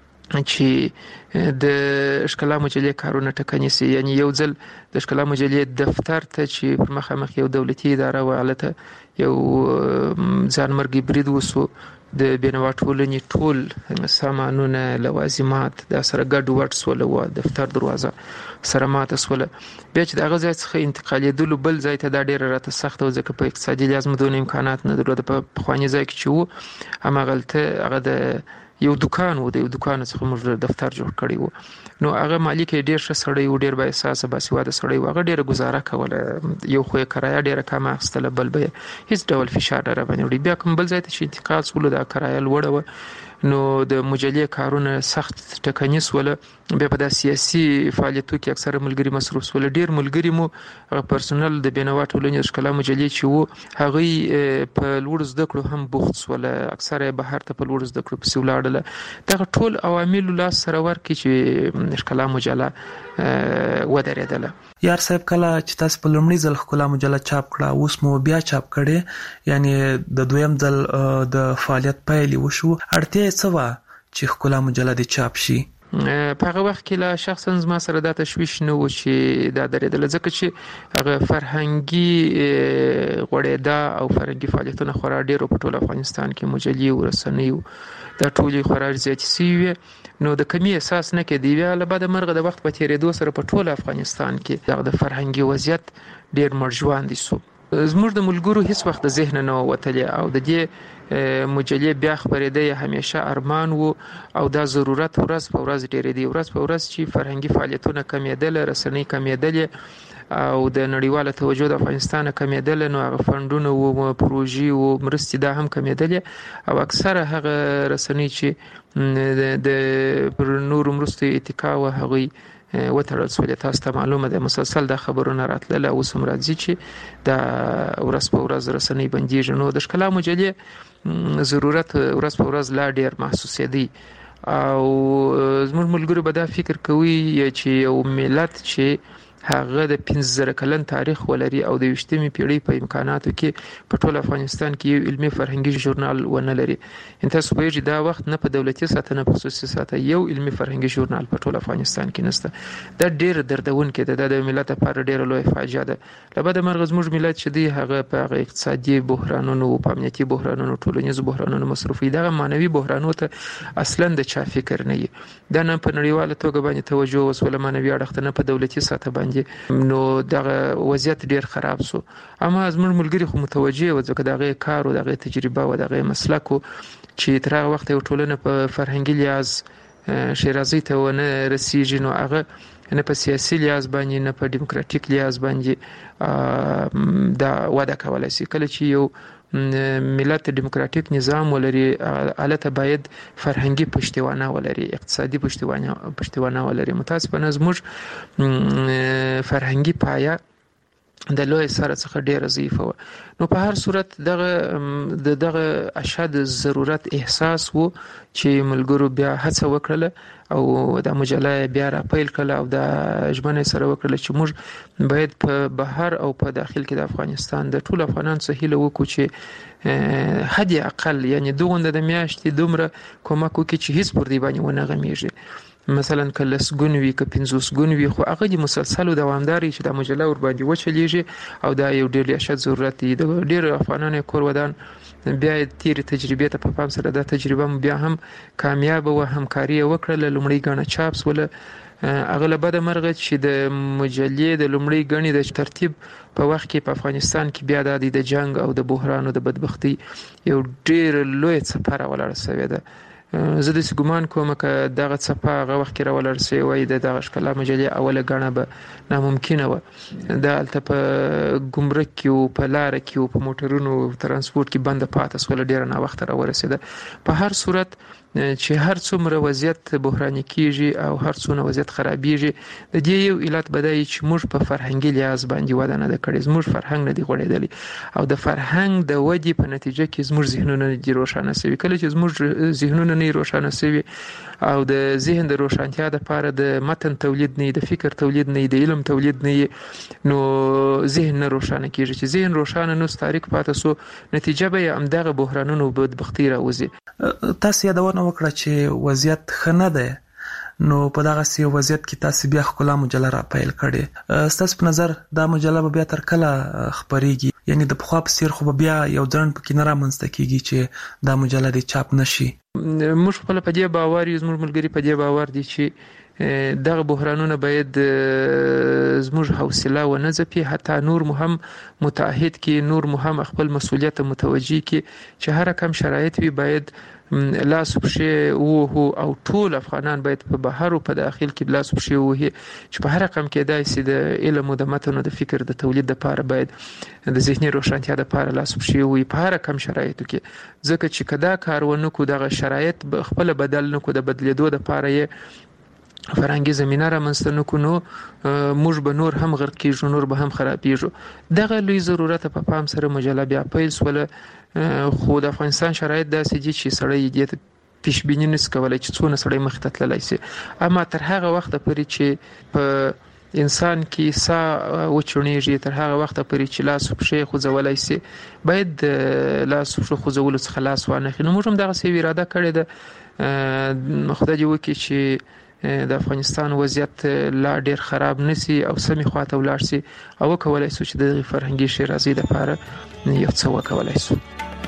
چې د ښکلا مجلې کارونه ټکني سي. یعنی یو ځل د ښکلا مجلې دفتر ته چې پر مخامخ یو دولتي اداره و، البته یو ځانمرګي برید وسو، د بینوا ټولنې ټول سامانونه لوازمات د سره ګډ وډ سول، و دفتر دروازه سره ماته سول. بیا چې د هغه ځای څخه انتقالېدلو بل ځای ته دا ډیره راته سخته و، ځکه په اقتصادي لحاظ مدونه امکانات نه درلوده. په پخواني ځای کې چې و هماغلته هغه د یو دکان و، د یو دکان څخه موږ دفتر جوړ کړی و. نو هغه مالک ډیر ښه سړی و، ډیر با احساسه باسواده سړی و، هغه ډیره گزاره کوله، یو خو یې کرایه ډیره کمه اخیستله، بل به هیڅ ډول فشار نه راباندې وړي. بیا کوم بل ځای ته چې انتقال سولو دا کرایه لوړه وه، نو د مجلې کارونه سخت ټکني سول. بیا په د سیاسي فعالیتو کې اکثره ملګري مصروف سول. ډیر ملګري مو هغه پرسونل د بینوا ټولنې ښکلا مجلې چې وو هغه په لوړ زده کړو هم بوخت سول، اکثره بهر ته په لوړ زده کړو پسې ولاړل. دغه ټول عوامل لاس سره ورکړي چې ښکلا مجله ودرېدله. یار صاحب کله چې تاسو په لومړي ځل ښکلا مجله چاپ کړه، اوس مو بیا چاپ کړي، یعنی د دویم ځل د فعالیت پیل وشو، اړتیا څه وه چې ښکلا مجله دې چاپ شي؟ په هغه وخت کې لا شخصا زما سره دا تشویش نه و چې دا درېدله، ځکه چې هغه فرهنګي غوړېدا او فرهنګي فعالیتونه خورا ډېر په ټول افغانستان کې مجلې او رسنۍ دا ټولې خورا زیاتې سوي وې، نو د کمی احساس نه کېدی. بیا له بعده مرغه د وخت په تېرېدو سره په ټول افغانستان کې دغه د فرهنګي وضعیت ډېر مرجواندی سو. زموږ د ملګرو هیڅ وخت د ذهن نه وتلی، او د دې مجلې بیا خبرېده همیشه ارمان وو، او دا ضرورت ورځ په ورځ ډېرېدی. ورځ په ورځ چې فرهنګي فعالیتونه کمېدل، رسنۍ کمېدلې، او د نړیواله توجه د افغانستان کمېدل، نو هغه فنډونه او پروژې او مرستې دا هم کمېدلې، او اکثره هغه رسنۍ چې د پر نورو مرستو اتکا و هغوی وتړل سولې. تاسو ته معلومه ده مسلسل د خبرونه راتلله، اوس هم راځي چې دا ورځ په ورځ رسنۍ بندېږي. نو د ښکلا مجلې ضرورت ورځ په ورځ لا ډېر محسوسېدی، او زموږ ملګرو به دا فکر کوي چې یو ملت چې هغه د پنځه زره کلن تاریخ ولري او د یویشتمې پیړۍ په امکاناتو کې په ټول افغانستان کې یو علمي فرهنګي ژورنال ونه لري. ان تاسو پوهیږئ دا وخت نه په دولتي سطح نه په خصوصي سطح یو علمي فرهنګي ژورنال په ټول افغانستان کې نشته. دا ډېر دردونکی ده، د ملت لپاره ډېره لویه فاجعه ده. له بعده مرغه زموږ ملت چې دی هغه په هغه اقتصادي بحرانونو، په امنیتي بحرانونو، ټولنیزو بحرانونو مصروف وي. دغه معنوي بحرانو ته اصلا د چا فکر نه وي. دا نه په نړیواله توګه باندې توجه وسوله معنوي اړخ ته، نه په دولتي سطح باندې، نو دغه وضعیت ډیر خراب سو. اما زموږ ملګری خو متوجه و، ځکه دغه کار او دغه تجربه او دغه مسلک چې تر هغه وخت یو ټولنه په فرهنګي لحاظ شیرازي ته ونه رسیږي، نو هغه نه په سیاسي لحاظ باندې نه په ډیموکراتیک لحاظ باندې دا وده کولای شي. کله چې یو ملت دیموکراتیک نظام ولري، البته باید فرهنګي پشتوانه ولري، اقتصادي پشتوانه پشتوانه ولري. متاسفانه زموږ فرهنګي پایه د لوی سره څخه ډیره ضعیفه و. نو په هر صورت دغه دغه اشد ضرورت احساس وو چې ملګرو بیا هڅه وکړه او د مجله بیا را پیل کړه، او د ژمنه سره وکړه چې موږ باید په بهر او په داخل کې د افغانستان د ټول افغانان سهیله وکړو چې حد اقل یعنی دوغنده د میاشتې دومره کومک وکړي چې هیڅ پر دی باندې ونه غمیږي. مثلا کله سګونوي ک پنځوس ګونوي، خو هغه د مسلسل دوامداري چې د مجله ور باندې وچلیږي، او دا یو ډېر اشد ضرورت دی. د ډېر افغانانو کور ودان بیا تیر تجربه ته په پام سره دا تجربه بیا هم کامیاب او همکاري وکړه. لومړی غاڼه چاپس ول اغلبه د مرغه چې د مجلې د لومړی غنی د ترتیب په وخت کې په افغانستان کې بیا د جنگ او د بحران او د بدبختی یو ډېر لوی څپاره ولاړ شوی ده. زه د ګمان کوم چې دغه څپه هغه وخت کې راولر شي وای د دغه ښکلا مجلې اوله غاڼه به ناممکنه و. دا الته په ګمرک کې او په لار کې او په موټرونو ترانسپورت کې بند پاتې سول، ډیر نه وخت را ورسېده. په هر صورت چې هر څومره وضعیت بحراني کیږي او هر څومره وضعیت خرابېږي د دې یو علت بدایي چې موږ په فرهنګي لحاظ باندې وده نه کړې، زموږ فرهنګ نه دی غوړېدلی او د فرهنګ د ودې په نتیجه کې زموږ ذهنونه دي روښانه شوي. کله چې زموږ ذهنونه نه روښانه شوي او د ذهن د روښانتیا لپاره د متن تولید نه، د فکر تولید نه، د علم تولید نه، نو ذهن نه روښانه کیږي. چې ذهن روښانه نو تاریخ پاتې سو، نتیجه به هم دغه بحرانونو بدبختی راوځي. تاسو یادونه وکړه چې وضعیت ښه نه ده، نو په دغه سی وضعیت کې تاسو بیا خپل مجله را پیل کړې. ستاسو په نظر دا مجله به بیا تر کله خبريږي؟ یعنی د پخوا په څیر خو بیا یو ځان پکې نه رامنځته کیږي چې دا مجله د چاپ نشي؟ موږ خپل په دې باور یو، زموږ ملګری په دې باور دي چې دغه بحرانونه باید زموږ حوصله و نه ځپي، حتی نور مهم متعهد کې، نور مهم خپل مسؤلیت متوجي کې چې هر کم شرایط وي باید لاس پښې وو او ټول افغانان باید په بهر او په داخل کې لاس پښې وو چې په هر رقم کې دای سي د علم او د متن او د فکر د تولید لپاره باید د ذهني روښانتیا لپاره لاس پښې وو په هر رقم شرایطو کې. ځکه چې کدا کارونه کو دغه شرایط خپل بدل نه کو د بدلیدو لپاره یې فرهنګي زمينه را منځته نکونو، موږ به نور هم غرق کیږو، نور به هم خرابېږو. دغه لوی ضرورت په پام سره مجله بیا پیل سوله، خو د افغانستان شرایط داسې دي چې سړی دې پیش بینی نس کولای چې څونه سړی مخ ته تللی سي. اما تر هغه وخت پورې چې په انسان کې سا وچونیږي، تر هغه وخت پورې چې لاس پښې خوځولای سي، باید لاس پښې خوځولو څخه خلاص وانه خنو. موږ هم دغه سی اراده کړې ده، خدای دې وکړي چې د افغانستان وضعیت لا ډیر خراب نسی او سمي خواته ولاړ سي او کولای سو چې د فرهنګي شیرازي د لپاره یو څه وکولای سو.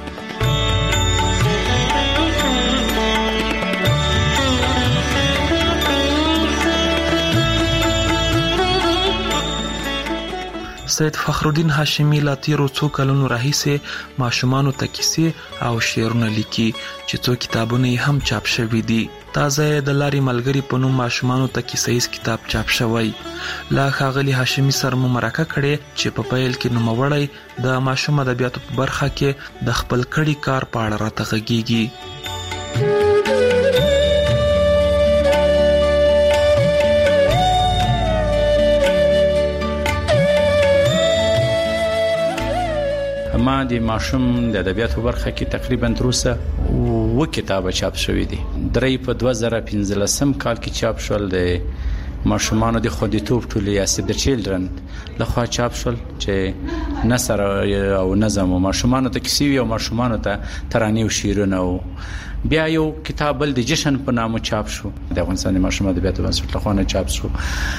سید فخرالدین هاشمی لا تیرو څو کلونو راهیسې ماشومانو ته کیسې او شعرونه لیکي چې څو کتابونه هم چاپ شوي دي. تازه د لاري ملګری په نوم ماشومانو ته کیسې کتاب چاپ شوی. لا ښاغلي هاشمی سره مو مرکه کړې چې په پیل کې نوموړی د ماشوم ادبیاتو په برخه کې د خپل کړي کار په اړه راته غږیږي. ما د ماشوم د ادبیاتو برخه کې تقریبا تر اوسه و کتابه چاپ شوې دي. درې په دوه زره پنځلسم کال کې چاپ شول، د ماشومانو د خوندیتوب ټولې اسې د چیلډرن لخوا چاپ شول چې نثر او نظم او ماشومانو ته کیسې او ماشومانو ته ترانې او شعرونه او بیا یو کتاب بل د جشن په نامه چاپ شو، د افغانستان ماشوم ادبیاتو بنسټ لخوا نه چاپ شو.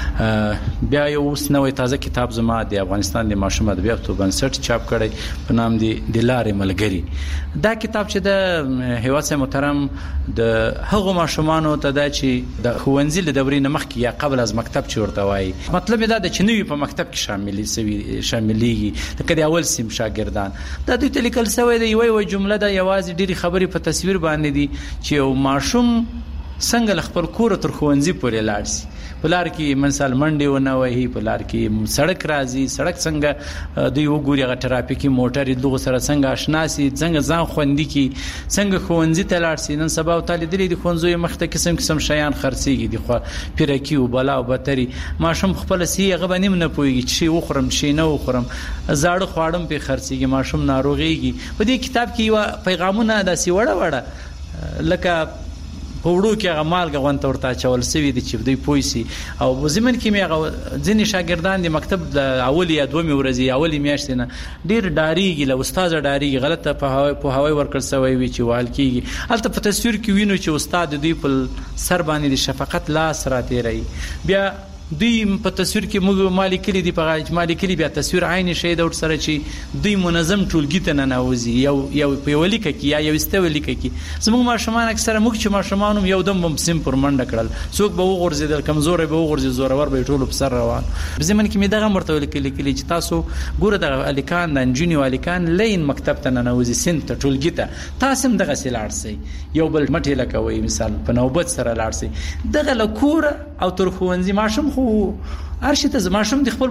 بیا یو اوس نوې تازه کتاب زما د افغانستان د ماشوم ادبیاتو بنسټ چاپ کړی په نام دی د لارې ملګری. دا کتاب چې د هیواد محترم د هغو ماشومانو ته دا چې د ښوونځي له دورې نه مخکې یا قبل از مکتب چې ورته وایي، مطلب دا د چې نوی په مکتب کې شامل شوي شاملېږي لکه د اول سیم شاګردان. دا دوی ته لیکل شوی دی یوه یوه جمله ده، یوازې ډېرې خبرې په تصویر باندې دي چې یو ماشوم څنګه خپل کور تر ښوونځي پورې لاړ شي. په لار کې مثال منډې ونه وهي، په لار کې سړک راځي، سړک څنګه دوی وګوري، هغه ټرافیکي موټر دغه سره څنګه آشنا شي، څنګه ځان خوندي کی، څنګه ښوونځي ته لاړ شي. نن سبا او تعالی درې د ښوونځي مخته قسم قسم شیان خرڅيږي، د خو پیرکی او بلا او بتري. ماشوم خپل سی هغه باندې نه پويږي چې وخورم شي نه وخورم، زاړه خواړم په خرڅيږي، ماشوم ناروغيږي. په دې کتاب کې یو پیغامونه داسې وړه وړه لکه په وړو کې هغه مالګه غونته ورته چول سوي دي چې دوی پوه سي. او زمين کې مې هغه ځینې شاګردان د مکتب د اولي یا دومي ورځي اولي میاشتې نه ډیر ډاریږي، له استاد ډاریږي، غلطه په هواي ورکړ سوی وي چې وال کیږي. هلته په تصویر کې وینو چې استاد دوی په سر باندې د شفقت لاس راتېري. بیا دوی په تصویر کې موږ مالکلی دی په مالکلی بیا تصویر عین شی د ور سره چې دوی منظم ټولګی ته نه نوځي، یو یو په ولیک کې یا یو استولیک کې. زموږ ماشومان اکثره موږ چې ماشومان یو دم بم سیم پر منډه کړل، څوک به وغورځیدل، کمزوري به وغورځي، زورور به ټول په سر روان. زمون کې مې دغه مرته ولیکل چې تاسو ګوره د الیکان د انجینی والیکان لین مکتب ته نه نوځي، سین ته ټولګی ته تاسو هم دغه سیلار سي، یو بل مټی لکوي مثال په نوبت سره لاړ سي. دغه لکور او تر خوندې ماشوم خو ارشته ماشوم د خپل بوت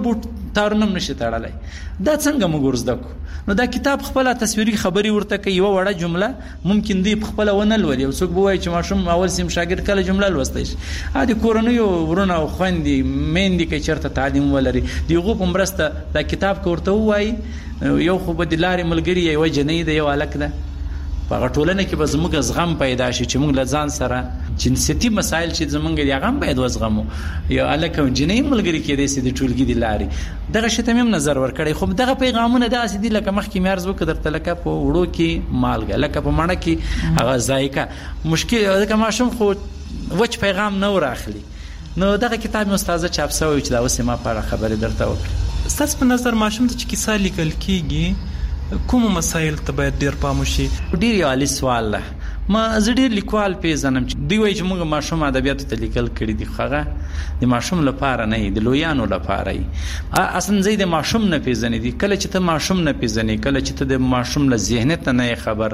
تارونه نشي تړلای. دا څنګه موږ ورزده کو؟ نو دا کتاب خپل تصویري خبري ورته کوي، یو وړه جمله ممکن دی خپل ونه لولي او څوک بوای چې ماشوم اول سیم شاګرد کله جمله لوستای شي. ا دې کورنۍ ورونه او خويندې مېندې کې چرته تعلیم ولري دیغه په مرسته دا کتاب کوړته وای یو خو به د لارې ملګری یو جنې دی یو الک ده په ټولنه کې به زموږ زغم پیدا شي چې موږ له ځان سره جنسيتي مسایل چې زموږ دی هغه باید وزغمو. یو الک او جنې ملګری کې دي چې د ټولګي دی لارې دغه شته مم نظر ور کړی. خو دغه پیغامونه د اسدي لکه مخکې مارز وکړ درته لکه په وړو کې مالګه لکه په مڼه کې هغه ذایقه مشکل دغه ماشوم خو وچ پیغام نه ورخلی. نو دغه کتاب استاد چاپ شوی چې دا اوسه ما په خبره درته وکړه. ستاسو په نظر ماشوم ته چې کیسه لیکل کیږي کوم مسایل ته باید ډیر پام وشي؟ ډیر عالی سوال ده. ما زه ډیر لیکوال پیژنم چې دوی وایي چې موږ ماشوم ادبیات ته لیکل کړي دي، خو د ماشوم لپاره نه د لویانو لپاره ای. اصلا زه د ماشوم نه پیژنې دي. کله چې ته ماشوم نه پیژنې، کله چې ته د ماشوم له ذهنیت نه خبر،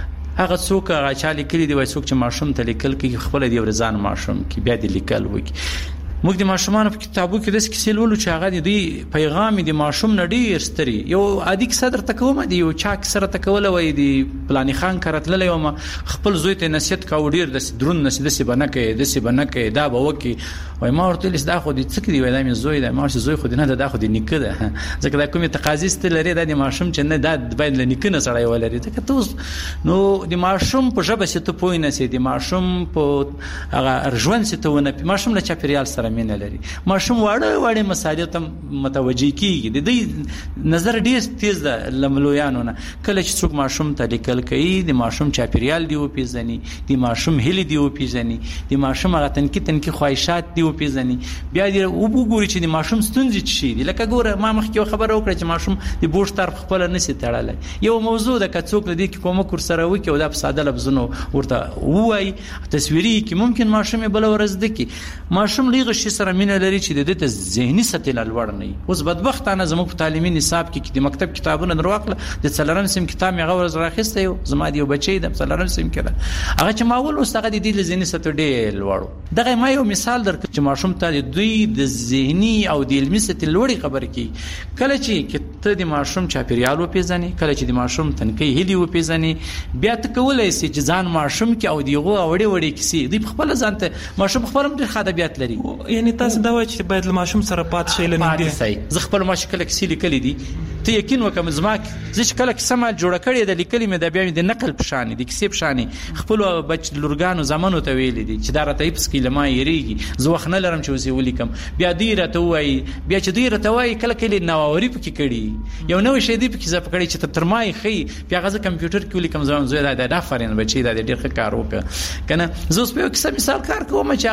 هغه څوک هغه چا لیکلي دی وای څوک چې ماشوم ته لیکل کوي خپل دی ورزان ماشوم کې بیا د لیکل وکي. موږ د ماشومان په کتابو کې د کیسې لولو چې هغه د دوی پیغام د ماشوم نه ډیر ستري. یو عادي کیسه درته کوم دی یو چا کیسه درته کوله وای دی پلاني خان کرتل یو ما خپل زوی ته نصیحت کاو ډیر د درون نصیحت د سی بنکه د سی بنکه دا به وکي وای ما ورته لس دا خو دې څه کوي وای دا مې زوی دا ما زوی خو دې نه دا خو دې نیکه ده ځکه دا کومه تقاضی ست لري د ماشوم چې نه دا باید لنیکه نه سړی ولري. ځکه تاسو نو د ماشوم په ژبه ست پوی نه سي د ماشوم په هغه ارجوان ست ونه ماشوم له چاپیریال سره مینه لري. ماشوم واړه واړه مسایل ته متوجي کیږي. د دې نظر ډیر تیز ده لملویانو نه. کله چې څوک ماشوم ته لیکل کوي د ماشوم چاپیریال دی او پیژني، د ماشوم هلي دی او پیژني، د ماشوم هغه تنکی تنکی خواهشات دی او پیژني. بیا دې او وګوري چې د ماشوم ستونزې چی دي. لکه ګوره ما مخکې خبر وکړه چې ماشوم د بوش طرف خپل نسی تړلای. یو موضوع د کڅوک لدی کې کوم کور سره وکي او د ساده لفظونو ورته وای تصویري کې ممکن ماشوم بل ورځ دکی ماشوم لیغه شي سره مینه لري چې د دې ته ذهني سطح لوړ نه وي. اوس بدبختانه زموږ په تعلیمي نصاب کې د مکتب کتابونه دروغله د څلورم سیم کتاب مې غوړ راخسته یو زما دی بچی د څلورم سیم کې هغه چې ماول اوس هغه د دې ذهني سطح ډېر لوړ. دغه ما یو مثال درکړم چې ماشوم ته دوی د ذهني او د علمي سطح لوړې خبرې کوي. کله چې ته د ماشوم چاپیریال وپیژنې، کله چې د ماشوم تنکي هلي وپیژنې، بیا ته کولای شي چې ځان ماشوم کې او دیغه وړي وړي کیسې دی خپل ځان ته ماشوم خپل هم ډېر ادبیات لري. یعنی تاسو دا وایي چې باید له ماشوم سره پات شي لنډه زه خپل ماشوم کله کیسې لیکلې دي ته یقین وکم زما زه چې کله کیسه ما جوړ کړې د لیکلې مې د بیا د نقل پشان دي کیسې پشان خپل بچ لورګانو زمانو ته ویل دي چې دا راته ایپس کې لما یریږي زه وخت نه لرم چې وسی ولیکم. بیا دی راته وای بیا چې دی راته وای کله کله نووري پکې کړي یو نو شی دی پکې زپ کړي چې ته ترمای خي بیا غزه کمپیوټر کې ولیکم زما زوی دا د افرین بچی دا ډېر ښه کار وکړ کنه. زه اوس په کیسه مثال کار کوم چې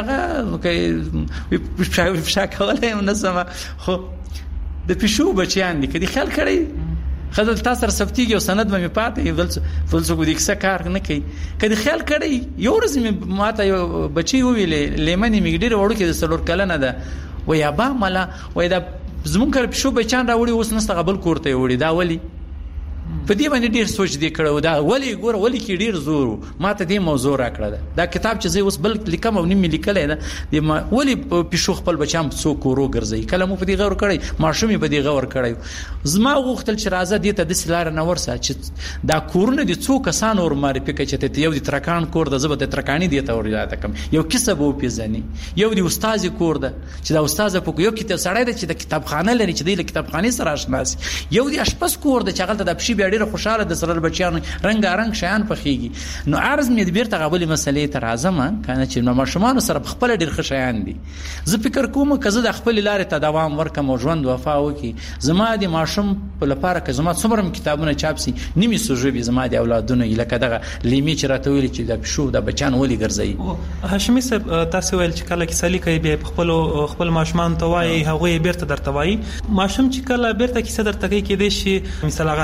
هغه په شاکوله هم نسمه خو د پښو بچیان دي کدي خیال کړی خدای تاسو سره سپتیږي او سند مې پاتې ول فلسفه د کیسه کار نه کوي کدي خیال کړی یو ورځ مې ماته یو بچی ویلې لیمنې میګډیر وړو کې د سلور کله نه ده و یا با ملا و دا زمون کړ پښو بچان راوړي اوس نست قبل کوړته وړي دا ولی په دې باندې ډیر سوچ دی کړو دا ولی ګور ولی کې ډیر زور ماته دې موضوع را کړل دا کتاب چې زه اوس بل لیکم او نیم لیکلای دا د ولی پښو خپل بچام څو کورو ګرځي کله مو په دې غور کړی ماشومې په دې غور کړی زما غوښتل چې راځه دې ته د سلار نه ورسه چې دا کورونه دي څو کسان ور معرفي کوي چې ته یو د ترکان کور د زبد ترکانی دی ته ورته کم یو کیسه بو پیژني یو د استاد کور ده چې دا استاد په یو کتاب سړی دی چې د کتابخانه لري چې د کتابخانه سره آشنا شي یو د اشپز کور ده چې هغه د پښې ډیره خوشاله د سره بچیانو رنگارنګ شیان پخېږي. نو عرض مې د بیرته غوړې مسلې تر اعظم کنه چې نو ماشومان سره خپل ډېر ښه شیان دي. زه فکر کوم کزه د خپل لارې ته دوام ورکم او ژوند وفا وکي زما د ماشوم په لپاره که زما څومره کتابونه چاپ سي نیمه سوژوي زما د اولادونو لکه دغه لیمي چې راته ویل چې د پښو د بچان ولي ګرځي. هاشمي صاحب تاسو ویل چې کله کې سالي کوي به خپل خپل ماشومان ته وایي هغه بیرته درته وایي ماشوم چې کله بیرته کیسه درته کوي کې دي شي مثلا غادبي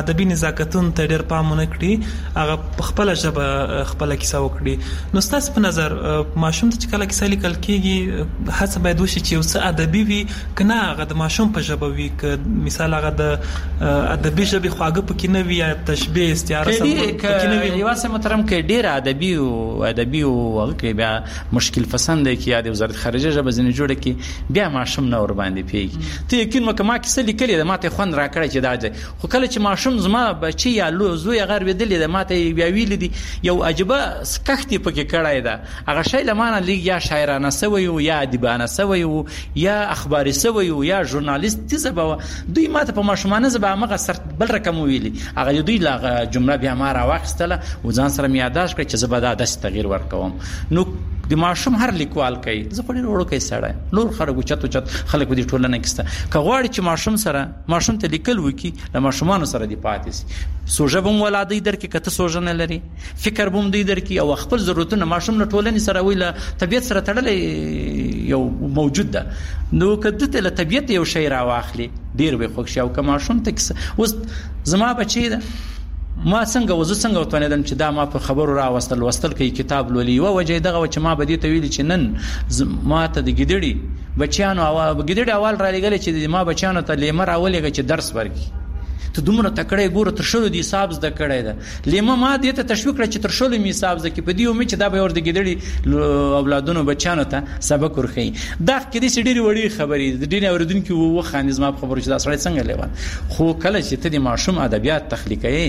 نزاکتون ته ډېر پام نه کړي هغه خپل ژبه خپل کیسه وکړي. نو ستاسو په نظر ماشوم ته چې کله کیسه لیکل کیږي هڅه باید وشي چې اوس ادبي وي کنه هغه د ماشوم په ژبه وي ک مثال هغه د ادبي ژبه خواږه پکې نه وي یا تشبیه استعاره سم پکې نه وي. یو څه محترم کې ډېر ادبي او ادبي او هغه کې بیا مشکل پسند دی کې د وزارت خارجه ژبه ځنې جوړه کې بیا ماشوم نه ور باندې پیږي. ته یقین وکړه ما کیسه لیکلې ده ماته خوند راکړی چې دا دی خو کله چې ماشوم زما بچي یا لو زوی غر ودلې ده ماته بیا ویل دي یو عجبه سکختي پکې کړای ده هغه شی لمانه لیک یا شاعرانه سوی او یا ادیبانه سوی او یا اخباري سوی او یا ژورنالیست زبا دوی ماته په ماشومانه زبا مغه سر بل رقم ویلي هغه دوی لا جمله بیا ما را واخستله و ځان سره مې یاداش کړ چې زبا دا داس تغییر ورکوم. نو د ماشوم هر لیکوال کوي زه په ډېر وړو کې سړی نور خلک چتو چت خلک د ټولنه کېسته کغواړي چې ماشوم سره ماشوم ته لیکل وکي د ماشومان سره دی پاتې سي سوژه بم ولادي درکې کته سوژه نه لري فکر بم دی درکې او خپل ضرورتونه ماشوم نه ټولنه سره ویله طبيعت سره تړلې یو موجود ده. نو کده ته له طبيعت یو شی را واخلي ډیر به خوښ او که ماشوم ته اوس زما بچی ده ما څنګه وزه څنګه وتونیدم چې دا ما په خبرو را وستل وستل کې کتاب لولي او وجه دغه چې ما بدی ته ویل چې نن ما ته د ګډړي بچیانو او ګډړي اول را لګل چې ما بچیانو ته لیمه راولېږي چې درس ورکړي ته دومره تکړه ګوره تر شلو دی حساب زده کړی ده لیمه ما دې ته تشویق کړ چې تر شلو می حساب زده کې په دې امید چې دا به ور د ګډړي اولادونو بچیانو ته سبق ورخي. دا کې دې ډېری وړي خبرې د دې اوریدونکو و خانیز ما خبرو چې دا سړی څنګه لیوان خو کله چې ته د ماشوم ادبیات تخلیقي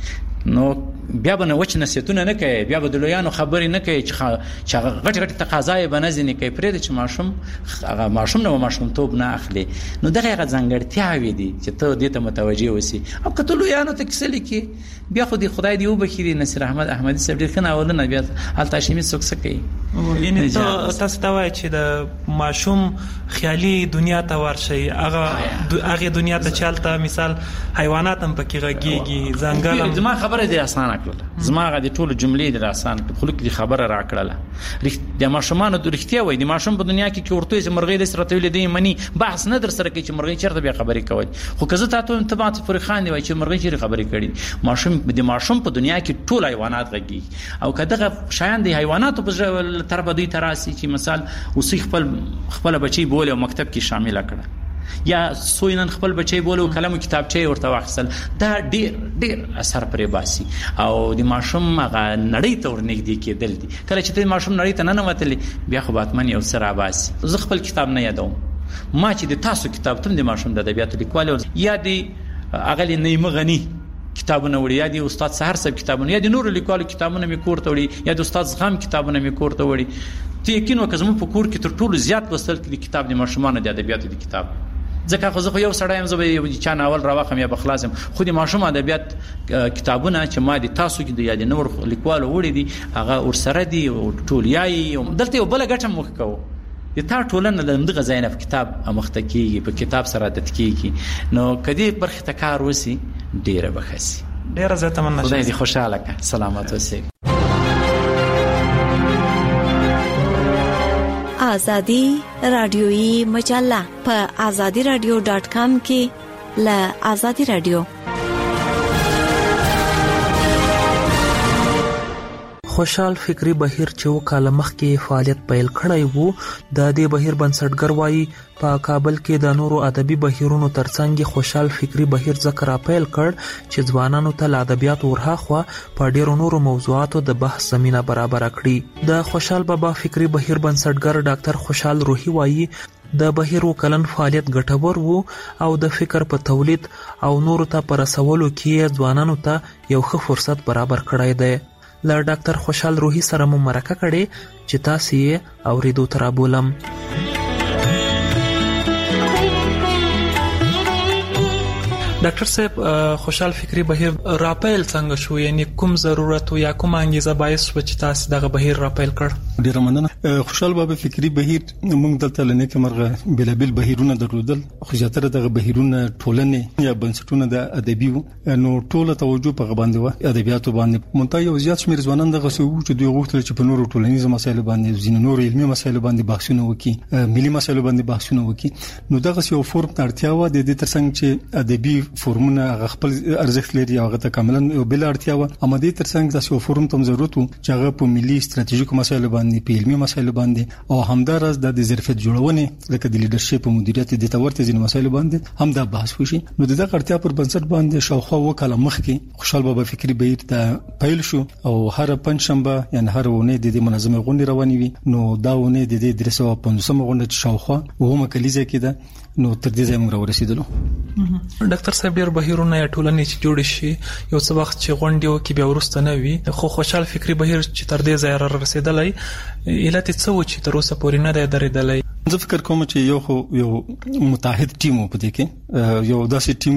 نو بیا به نه وچ نصیحتونه نه کوي بیا به د لویانو خبرې نه کوي چې هغه غټ غټ تقاضای به نه ځنې کوي پرې د چې ماشوم هغه ماشوم نه ماشوم توب نه اخلي. نو دغه هغه ځانګړتیاوې دي چې ته دې ته متوجه اوسې او که ته لویانو ته کیسه لیکي بیا خو دې خدای دې وبخي نصیر احمد احمدي صاحب ډېر ښه ناولونه بیا هلته هاشمي څوک څه کوي یعنی تاسو ته وایي چې د ماشوم خیالي دنیا ته ورشي هغه هغه دنیا ته چالتہ مثال حیوانات هم پکې غږیږي ځنګل زما خبره دې اسانه کړل زما غا دې ټول جملې دې اسانه کړل خلک دې خبره را کړله د ماشومان د رښتیا وایي د ماشوم په دنیا کې چې ورته چې مرغۍ د سره تولې دی منی بحث نه در سره کوي چې مرغۍ چیرته به خبرې کوي خو که زه تاسو ته تبعت پر خان دی وایي چې مرغۍ چیرته خبرې کړي ماشوم د ماشوم په دنیا کې ټول حیوانات غږی او کداغه شایان د حیواناتو په تر بدوی تراسي چې مثال اوسې خپل خپل بچي بوله او مکتب کې شامل کړه یا سوینن خپل بچي بوله او قلم کتابچه ورته واخیستل دا ډیر ډیر اثر پرې باسي او د ماشوم هغه نړۍ ته ورنږدې کېدل دي. کله چې د ماشوم نړۍ ته نه وتلې بیا خو باتمن یو سره باسي. زه خپل کتاب نه یادوم ما چې د تاسو کتاب تم د ماشوم د ادبیاتو لیکوال یا د اغلی نیمه غنی کتابونه وړي یا د استاد سحر صاحب کتابونه یا د نور لیکوالو کتابونه می کور ته وړي یا د استاد زغم کتابونه می کور ته وړي ته یقین وکړه زموږ په کور کې تر ټولو زیات لوستل کړي کتاب د ماشومان د ادبیاتو د کتاب ځکه خو زه یو سړی یم زه یو چا ناول راوخم یا بخلاصم خو د ماشوم ادبیات کتابونه چې ما د تاسو کې د یا د نور لیکوالو وړي دي هغه ورسره دي او ټولیای دلته یو بل غټه مخ کوو د تا ټولنه د دغه ځای نه کتاب امخته کیږي په کتاب سره د تکیږي نو کدی برخه تکار وسی ډیره بخسي ډیره زه تمنا خدای دې خوشاله کړه سلامات اوسئ. آزادی رادیویی مجله په آزادی رادیو ډاٹ کام کې ل آزادی رادیو خوشحال فکری بهیر چې وکاله مخکې فعالیت پیل کړی وو د دې بهیر بنسټګر وایي په کابل کې د نورو ادبي بهیرونو ترڅنګ خوشحال فکری بهیر ذکر اپیل کړ چې ځوانانو ته ادبیات ورهاخوا په ډیرو نورو موضوعاتو د بحث زمينه برابر کړي. د خوشحال بابا فکری بهیر بنسټګر ډاکټر خوشحال روحي وایي د بهیر وکلن فعالیت ګټور وو او د فکر په تولید او نورو ته پر رسولو کې ځوانانو ته یو ښه فرصت برابر کړی دی. له ډاکټر خوشحال روحي سره مو مرکه کړې چې تاسو یې اوریدو تر بولم. ډاکټر صاحب خوشحال فکری بهیر راپیل څنګه شو یعنی کوم ضرورت یا کوم انګیزه باعث و چې تاسو دغه بهیر راپیل کړ؟ ډیر مننه. خوشحال بابا فکری بهیر موږ دلته لنه کې مرغه بلابل بهیرونه درلودل خو زیاتره دغه بهیرونه ټولنه یا بنسټونه د ادبي نو ټوله توجه په باندې و ادبیاتو باندې مونږ یو زیات شمیر ځوانان دغه سو چې دوی غوښتل چې په نورو ټولنیزو مسایلو باندې ځینې نور علمي مسایلو باندې بحثونه وکړي ملي مسایلو باندې بحثونه وکړي. نو دغه یو فورم ته اړتیا و د دې ترڅنګ چې ادبي فورمونه هغه خپل ارزښت لري هغه ته کاملا یو بل اړتیا و امدي ترڅنګ د یو فورم تم ضرورت چې هغه په ملي ستراتیژیکو مسایلو باندې په علمي مسایلو باندې او همدارس د ظرفیت جوړونې لکه د لیدرشپ او مدیریت د تورته ځین مسایلو باندې هم دا بحث وشي. نو دغه اړتیا پر بنسټ باندې شاوخوا وکاله مخکې خوشحال بابا فکری بهیر ته پیل شو او هر پنځشنبه یعنی هر ونه د دې منظمه غونډه رواني وي. نو دا ونه د دې درې سوه پنځوسمه غونډه شاوخوا ومه کلیزه کې ده. نو تر دې ځای موږ ورسېدلو. ډاکټر صاحب ډېر بهیرونه یا ټولنې چې جوړ شي یو څه وخت چې غونډه کې بیا ورسته نه وي خو خوشحال فکری بهیر چې تر دې ځای را رسیدلای علت څه و چې تر اوسه پورې نه دی درېدلای. زه فکر کوم چې یو خو یو متحد ټیم په دې کې یو داسې ټیم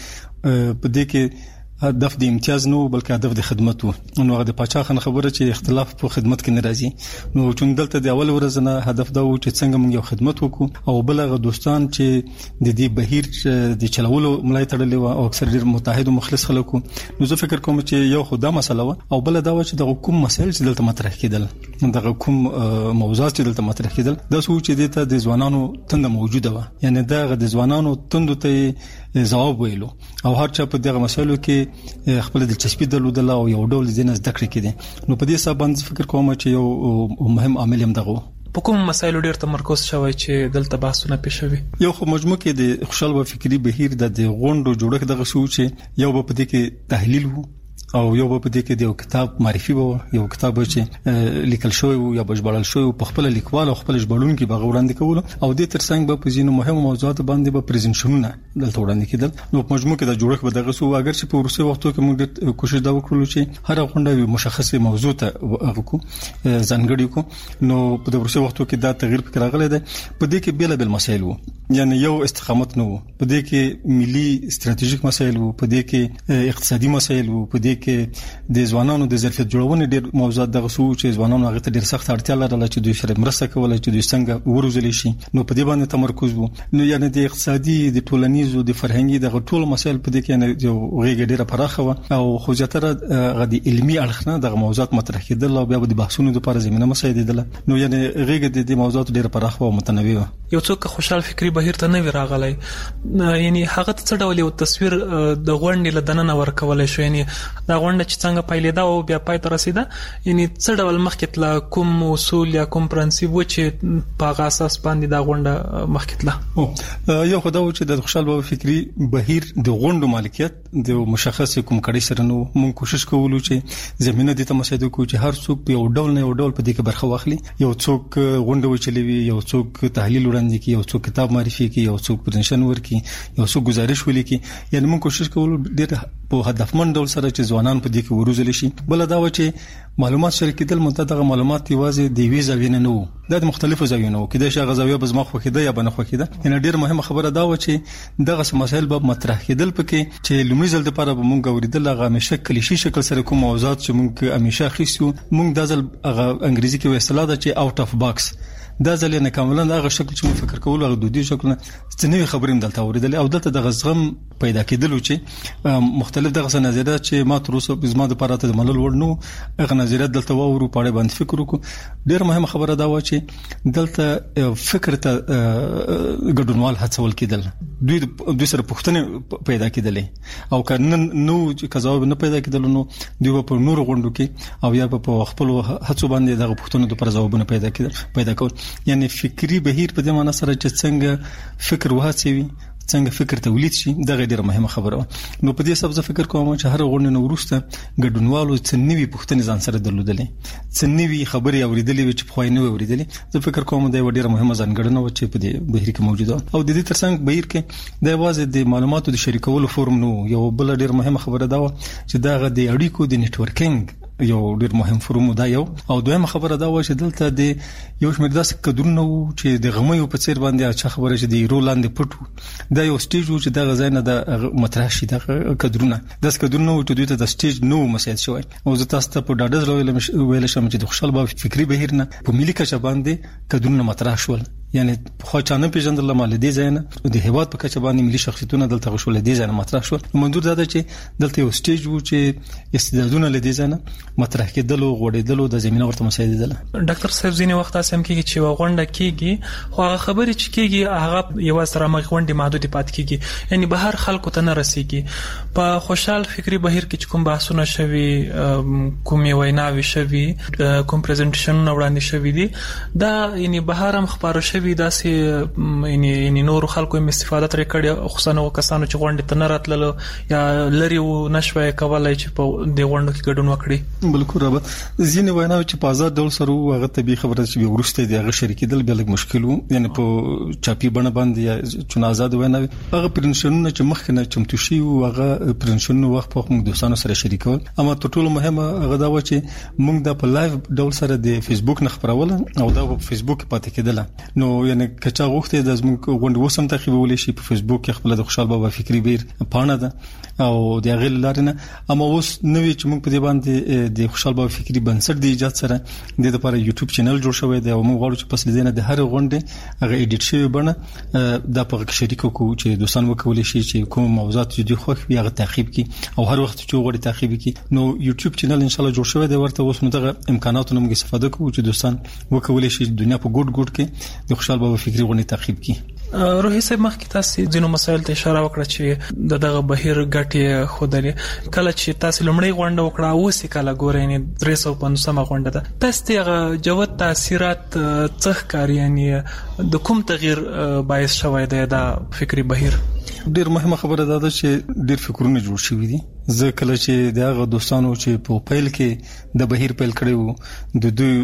چې په دې کې هدف د امتیاز نو بلکې هدف د خدمت وو. نو هغه د پاچا خان خبره چې اختلاف په خدمت کې ناراضي نو چون دلته د اول ورځ نه هدف دا و چې څنګه موږ یو خدمت وکړو او بلغه دوستان چې د دې بهیر د چلولو ملای تړلې و او اکثر ډیر متحد او مخلص خلکو. نو زه فکر کوم چې یو خدای مسله و او بل دا و چې د کوم مسایل چې دلته مطرح کېدل د کوم موضوعات چې دلته مطرح کېدل دا څه چې دته د ځوانانو تند موجوده و یعنی دا د ځوانانو تند ته جواب ویلو او هر چا په دغه مسایلو کې خپل دلچسپي درلودل او یو ډول ځینې زده کړې کړي. نو په دې حساب باندې فکر کوم چې یو مهم عامل هم دغه په کوم مسایلو ډیر تمرکز شوی چې دلته بحثونه پېښوي. یو خو مجموع کې د خوشحال بابا فکری بهیر د غونډو جوړښت دغه شو چې یو په دې کې تحلیل وو او یو په دې کې د یو کتاب معرفي وو یو کتاب چې لیکل شوی وو یا بشبړل شوی په خپل لیکوال او خپل ژباړون کې به وړاندې کول او د ترڅنګ به په ځینو مهمو موضوعات باندې به پریزنټیشنونه دلته وړاندې کېدل. نو په مجموع کې د جوړښت به دغه سو اگر چې په ورسې وختو کې موږ کوشش دا وکړو چې هر غونډه یو مشخصه موضوع ته وګورو ځانګړي کو. نو په د ورسې وختو کې دا تغییر فکر راغلی دی. په دې کې بیل بیل مسایل وو یعنی یو استقامت نو په دې کې ملي ستراتیژیک مسایل وو په دې کې اقتصادي مسایل وو په دې کې د ځوانانو د ظرفیت جوړونې ډېر موضوعات دغه سو چې ځوانانو هغه ته ډېر سخت اړتیا لرله چې دوی سره مرسته کوله چې دوی څنګه وروزل شي. نو په دې باندې تمرکز وو. نو یعنی د اقتصادي د ټولنیزو د فرهنګي دغه ټول مسایل په دې کې یو غیږ ډېره پراخه و او خو زیاتره غدي علمي اړخ نه دغه موضوعات مطرح کېدل او بیا د بحثونو لپاره زمينه مساعدېدل. نو یعنی غیږ د دې موضوعات ډېره پراخه او متنوع و. یو څوک خوشحال فکری بهیر ته نه راغلی یعنی هغه څه ډول یو تصویر د غونډې لدننه ورکول شو یعنی دا غونډه چې څنګه پیلېده او بیا پای ته رسیده یعنی څه ډول مخکې تله کوم اصول یا کوم پرنسپ و چې په هغه اساس باندې دا غونډه مخکې تله. یو خو دا و چې د خوشحال بابا فکری بهیر د غونډو مالکیت د مشخص کوم کړي سره نو موږ کوشش کوو چې زمينه د تمسید کو چې هر څوک په یو ډول نه یو ډول په دې کې برخه واخلي. یو څوک غونډه وچلوي یو څوک تحلیل وړاندې کوي یو څوک کتاب معرفي کوي یو څوک پرنشن ورکي یو څوک گزارش ولیکي. یعنی موږ کوشش کوو ډېر په هدفمند ډول سره چې ځوانان په دې کې وروزل شي. بل دا و چې معلومات شریکېدل متدغه معلومات یوازې د وی زاویې نه وو د مختلفو زاویو نه کېدای شي غزاویه بزما خو کېده یا بنه خو کېده. یعنی ډېر مهمه خبره دا و چې دغه مسایل به مطرح کېدل پکې چې لومړي ځل لپاره به موږ اوریدل هغه همیشه کلیشي شکل سره کوم موضوعات چې موږ همیشه خېسو موږ د ځل هغه انګریزي کې وایي ده چې اوټ اف باکس دا ځل نه کاملا هغه شکل چې موږ فکر کوو هغه دودي شکل نه ستنوي خبرې دلته اوریدل او دلته د غزغم پیدا کېدل چې مختلف دغه نظریات چې ما تر اوسه زما د پاره ته ملل ورنو هغه نظریات دلته وورو پاره باندې فکر وکړو. ډېر مهمه خبره دا و چې دلته فکر ته ګډونوال هڅول کېدل دوی دوی سره پوښتنه پیدا کېدلې او کنه نو چې کزاوب نه پیدا کېدل نو دوی په نور غونډو کې او یا په خپل هڅو باندې دغه پوښتنو لپاره ځوابونه پیدا کېدل پیدا کول. یعنی فکری بهیر په دې معنی سره چې څنګه فکر وهڅوي څنګه فکر تولید شي دا ډېره مهمه خبره و. نو په دې سبب فکر کوم چې هر غونډه نو ورسته ګډونوالو څنوي پوښتنې ځان سره درلودلې څنوي خبرې اوریدلې چې په خوای نه اوریدلې. زه فکر کوم دا ډېره مهمه ځانګړنه و چې په دې بهیر کې موجوده او د دې ترڅنګ بهیر کې د یوازې د معلوماتو د شریکولو فورم نو یو بل ډېر مهمه خبره دا و چې دا غو د اړیکو د نتورکینګ یو ډېر مهم فورم دا یو او دویمه خبره دا و چې دلته د یو شمېر داسې کډرونه وو چې د غمیو په څیر باندې چې خبره چې د ایرولند پټو دا یو سټیج و چې دا غزاینه د مطرح شي د کډرونه داس کډرونه و چې دوی ته د سټیج نو مسایل شوی او زه تاسو ته په ډاډه ویل شم چې د خوشحال بابا فکری بهیر نه په ملي کچه باندې کډرونه مطرح شول یعنی خو چانه پیژندل مال دي زینه د هیواد په کچه باندې ملي شخصیتونه دلته غوښول دي زینه مطرح شو. منظور دا ده چې دلته یو سټیج وو چې استعدادونه لدی زینه مطرح کېدل او غوړېدل د زمينه ورته مساعدېدل. ډاکټر صاحب ځینې وخت اسم کېږي چې غونډه کېږي خو هغه خبرې چې کېږي هغه یو سره مخ غونډې محدود پات کېږي، یعنی به هر خلکو ته نه رسیږي. په خوشحال فکری بهیر کې کوم بحثونه شوي، کوم ویناوي شوي، کوم پریزنټیشن وړاندې شوي دي، دا یعنی به هر هم خبرو شوي داسې یعنی یعنی نور خلکو هم استفاده ترې کړي، خصوصا کسانو چې غونډې ته نه راتلل یا لري و نشوي کولای چې په دې غونډو کې ګډون وکړي. بالکل رابط ځینې ویناوي چې په آزاد ډول سره هغه طبي خبره چې ورسته دی هغه شریکېدل بیا لږ مشکل وو، یعنی په چاپی بڼه باندې یا چون آزاد ویناوي هغه پرنشنونه چې مخکنه چمتو شي او هغه پرنشنونه وخت په موږ دوستانو سره شریکول. اما تر ټولو مهمه هغه دا و چې موږ د په لایو ډول سره د فیسبوک نه خبرول او دا په فیسبوک پاتې کېدل. نو یعنی کچا غوښته د زموږ غونډه وسم تعقیبول شي په فیسبوک کې خپل د خوشحال بابا فکری بیر پاڼه ده او د غل لارنه. اما اوس نوې چې موږ په دې باندې د خوشحال بابا فکری بنسټ د ایجاد سره د لپاره یوټیوب چینل جوړ شوی دی او موږ غواړو چې پس لیدنه د هر غونډه هغه ایډیټ شوی بڼه د په شریک کو چې دوستان وکولای شي چې کوم موضوعات جدي خوښ وي هغه تعقیب کی او هر وخت چې غوړي تعقیب کی. نو یوټیوب چینل ان شاء الله جوړ شوی دی ورته اوس موږ دغه امکاناتو موږ استفاده کوو چې دوستان وکولای شي دنیا په ګډ ګډ کې د خوشحال بابا فکری غونډه تعقیب کی. روحي صاحب مخکې تاسو ځینو مسایل ته اشاره وکړه چې د دغه بهیر ګټي خودري کله چې تاسو لمړی غونډه وکړه او سې کله ګورئ نه درې سوه پنځوس غونډه ده، تاسو ته جوت تاثیرات څخ کاری یعنی د کوم تغییر باعث شوی دی دا فکری بهیر؟ ډیر مهمه خبره ده چې ډیر فکرونه جوړ شوي دي. زه کله چې دغه دوستانو چې په پیل کې د بهیر پیل کړو د دوی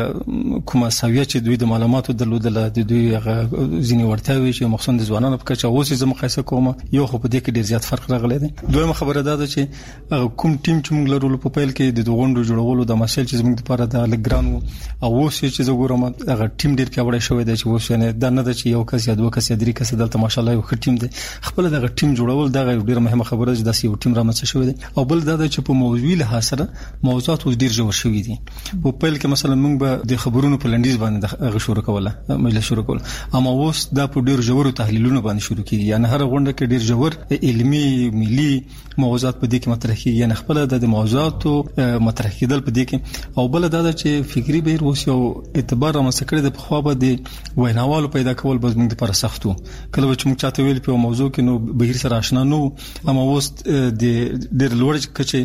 هغه کومه ساویه چې دوی د معلوماتو درلودل د دوی هغه ځینې ورتاوي چې مخصوصا د ځوانانو په کچه اوس زه مقایسه کوم یو خو په دې کې ډیر زیات فرق راغلی دی. دویمه خبره ده چې هغه کوم ټیم چې موږ لرو په پیل کې د غونډو جوړولو د مسایل چې موږ لپاره د لګران او اوس چې زه ګورم هغه ټیم ډیر پیاوړی شوی دی چې اوس نه دا نه ده چې یو کس یا دوه کس یا درې کس دلته ماشاءالله یو ښه ټیم دی. خپل دغه ټیم جوړول دغه ډیر مهمه خبره ده چې دا یو ټیم رامنځته شوی دی. او بل دا چې په موضوعي لحاظ سره موضوعات اوس ډیر جوړ شوي دي. په پیل کې مثلا موږ به د خبرونو په لنډیز باندې د شروع کوله مجلس شروع کول، اما اوس دا په ډیر جوړو تحلیلونو باندې شروع کیږي. یعنی هر غونډه کې ډیر جوړ علمي ملي موضوعات په دې کې مطرح کیږي، یعنی خپل د موضوعاتو مطرح کېدل په دې کې. او بل دا چې فکری بهیر اوس یو اعتبار رامنځته کړی د خو به د ویناوالو پیدا کول به موږ لپاره سختو. کله چې موږ چاته ویل په موضوع کې نو بهیر سره آشنا نو، اما اوس د ډیر لوړ کچه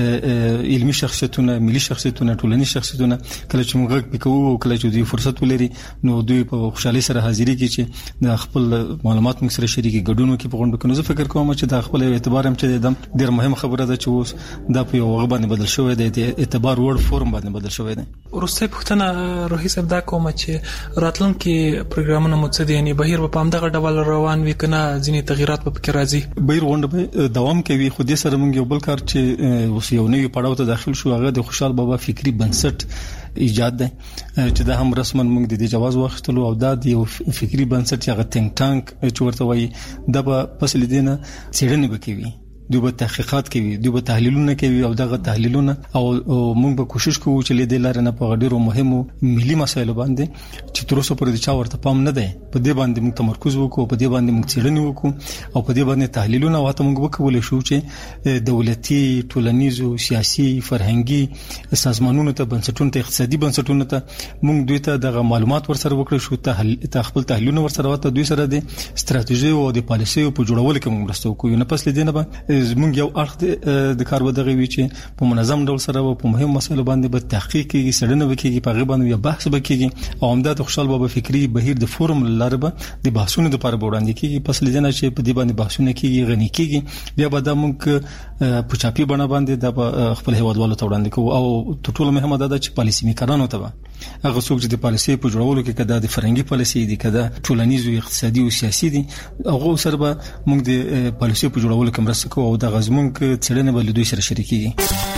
علمي شخصیتونه ملي شخصیتونه ټولنیز شخصیتونه کله چې موږ وکړو او کله چې دوی فرصت ولري نو دوی په خوشحالي سره حاضرې کې چې د خپل معلومات موږ سره شریکي ګډون کوي په غونډو کې. نو زه فکر کوم چې د خپل اعتبار هم چې د ډیر مهمه خبره ده چې اوس دا په یو غو باندې بدل شوی دی، د اعتبار وړ فورم باندې بدل شوی دی. ورسته پښتنه روحي صاحب دا کوم چې راتلونکي پروګرامونه مو څه دي، یعنی بهیر په همدغه ډول روان وي کنه ځینې تغیرات په کې راځي؟ بهیر غونډه به دوام کوي، خو دې سره موږ یو بل کار چې اوس یو نوی پړاو ته داخل شو هغه د خوشحال بابا فکری بنسټ ایجاد دی چې دا هم رسما موږ د دې جواز واخیستلو او دا د یو فکری بنسټ هغه تینک ټانک چې ورته وایي دا په فصل دینه څېړنې وکوي، دوی به تحقیقات کوي، دوی به تحلیلونه کوي او دغه تحلیلونه او موږ به کوشش کوو چې لیدل لري نه په ډیرو مهمو ملي مسایلو باندې چې تر اوسه پورې د چا ورته پام نه دی په دې باندې موږ تمرکز وکړو، په دې باندې موږ څېړنې وکړو او په دې باندې تحلیلونه واته موږ وکولای شو چې دولتي ټولنیزو سیاسي فرهنګي سازمانونو ته بنسټونو ته اقتصادي بنسټونو ته موږ دوی ته دغه معلومات ورسره وکړو شو ته خپل تحلیلونه ورسره واته دوی سره د ستراتیژي او د پالیسیو په جوړولو کې موږ مرسته وکړو. نه پس لیدنه به زموږ یو اړخ د کار ودغه وی چې په منظم ډول سره په مهم مسایلو باندې به تحقیق کیږي، څېړنه وکړي، په غو باندې بحث وکړي او همدا د خوشحال بابا فکری بهیر د فورم لاره د بحثونو لپاره وړاندې کیږي. پس لیدنه چې په دې باندې بحثونه کیږي غنی کیږي بیا به د موږ په چاپی بڼه باندې د خپل هیوادوالو ته وړاندې کوو. او ټول مهمه ده چې پالیسي میکرانو ته هغه څوک چې د پالیسي په جوړولو کې کده د فرهنګي پالیسي دي کده ټولنیز او اقتصادي او سیاسي دي هغه سره به موږ د پالیسي په جوړولو کې مرسته کوو او د غزمون کې څېړنه بل دوی سره شریکي.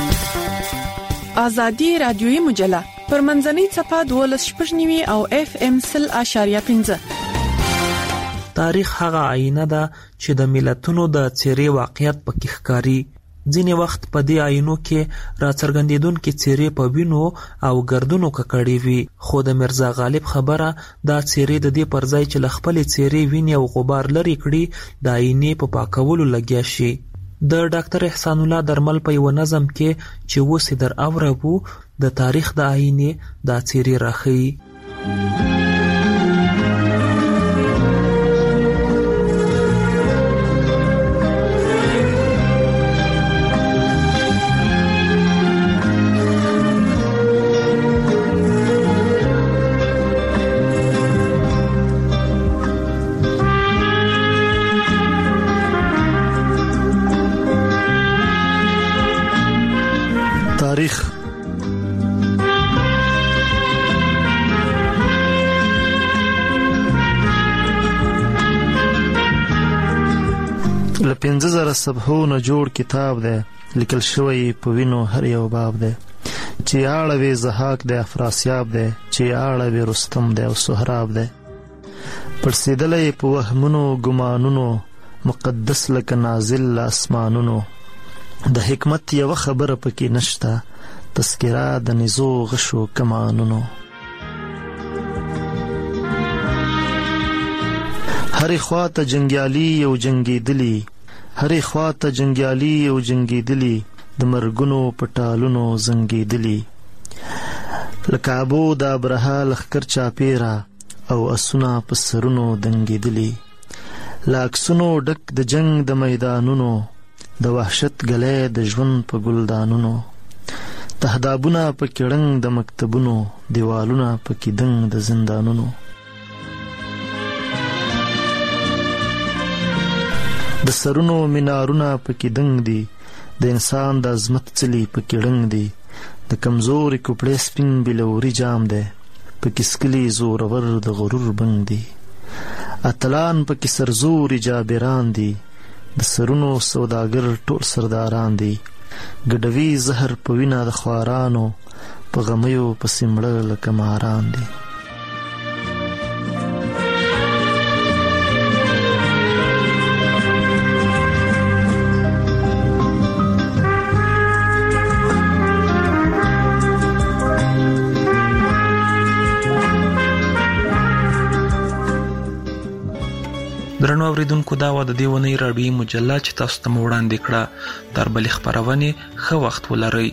ازادي رادیوي مجله پر منځنۍ صفه دولس شپږنیوي او اف ام سل اشاریه پنځه. تاریخ هغه آینه ده چې د ملتونو د څېرې واقعیت پکې ښکاري. ځینې وخت په دې آینو کې راڅرګندېدونکې څېرې په وینو او ګردونو ککړې وي، خو د میرزا غالب خبره دا څېرې د دې پر ځای چې له خپلې څېرې وینې او غبار لرې کړي د آینې په پاکولو لګیا شي. د ډاکټر احسان الله درمل په یو نظم کې چې اوس یې در اوربو د تاریخ د آینې دا څېرې راښیي. تاریخ له پنځه زره صفحو نه جوړ کتاب دی، لیکل شوی په وینو هر یو باب دی، چې اړوي زحاک دی، افراسیاب دی، چې اړوي رستم دی او سهراب دی، پړسېدلی په وهمونو ګمانونو، مقدس لکه نازل له اسمانونو، د حکمت یوه خبره پکې نشته، تذکره د نزو غشو کمانونو. هرې خوا ته جنګیالي یو جنګېدلي، هرې خوا ته جنګیالي یو جنګېدلي، د مرګونو په ټالونو زنګېدلي، له کعبو د ابرهه لښکر چاپېره او اسونه په سرونو دنګېدلي، له عکسونو ډک د جنګ د میدانونو، د وحشت ګلی د ژوند په ګلدانونو، تهدابونه پکې ړنګ د مکتبونو، دیوالونه پکې دنګ د زندانونو، د سرونو منارونه پکې دنګ دي، د انسان د عظمت څلي پکې ړنګ دي، د کمزوري کوپړې سپین بلوري جام دی، پکې سکلي زورور د غرور بنګ دي، اتلان پکې سرزوري جابران دي، د سرونو سوداګر ټول سرداران دي، ګډوي زهر په وینه د خوارانو، په غمیو پسې مړه لکه ماران دي. درنو اوریدونکو، دا و د دې اونۍ راډیویي مجله چې تاسو ته مو وړاندې کړه. تر بلې خپرونې ښه وخت ولرئ.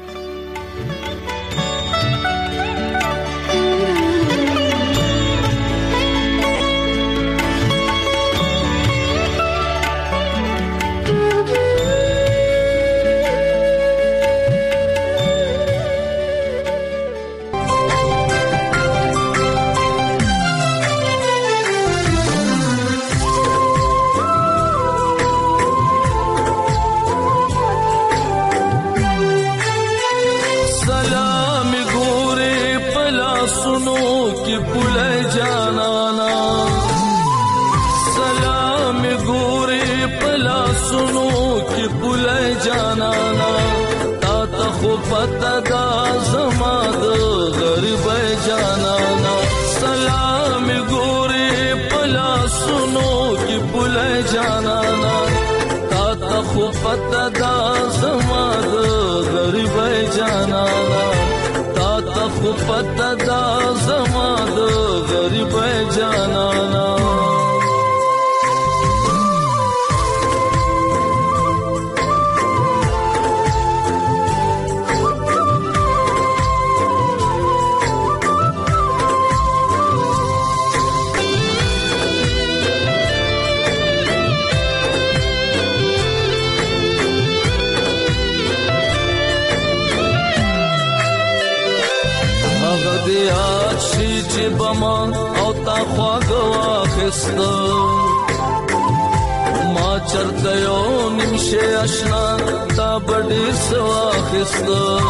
ما چرته یو نمشه اشنا تا بډې سواخست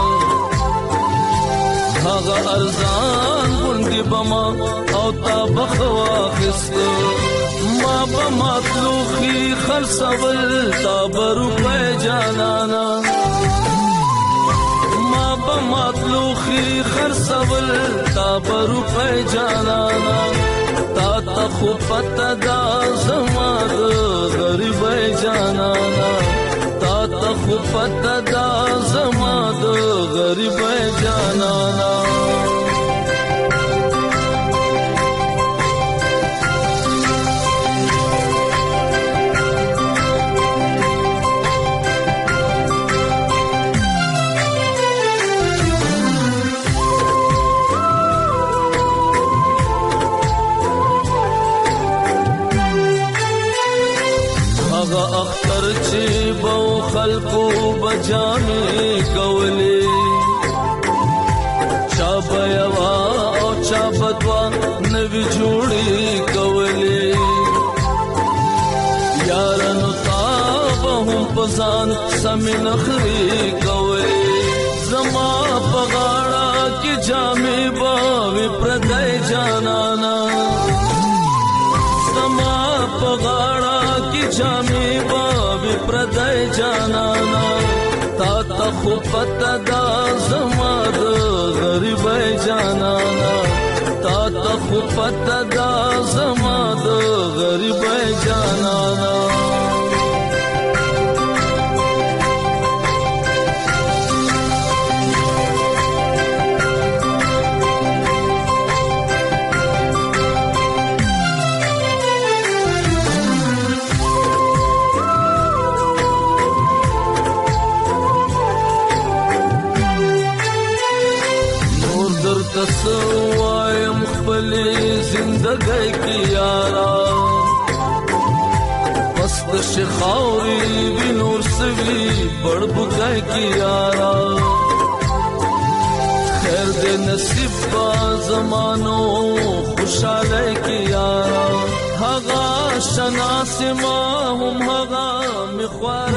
هغه ارزان غوندې بما او تا بخواخست ما په مطلوخي خرڅول تا بروپه جانانا ما په مطلوخي خرڅول تا بروپه جانانا تا تا خو پتا دا زما د غریب جانانا تا تا خو خو پته دا زما د غریب جانانا اختر چې بو خلقو بجامې کولې چا بيوا او چا بدوا نوي جوړي کولې یارانو تاب هم پزان سمن خري کولې زما پغاړه کې جامې باوي پردای جانانا زما پغاړه کې جامې باوي پردای جانانا تا ته خو پته دا زما د غریب جانانا تا ته خو پته دا زما د غریب جانانا تسوایم خپلی زندگی کی یارا پست شخاوری بی نور سوی بڑ بگئی کی یارا خیر دے نصیب با زمانو خوشحالی کی یارا حغا شناس ما هم حغا مخوار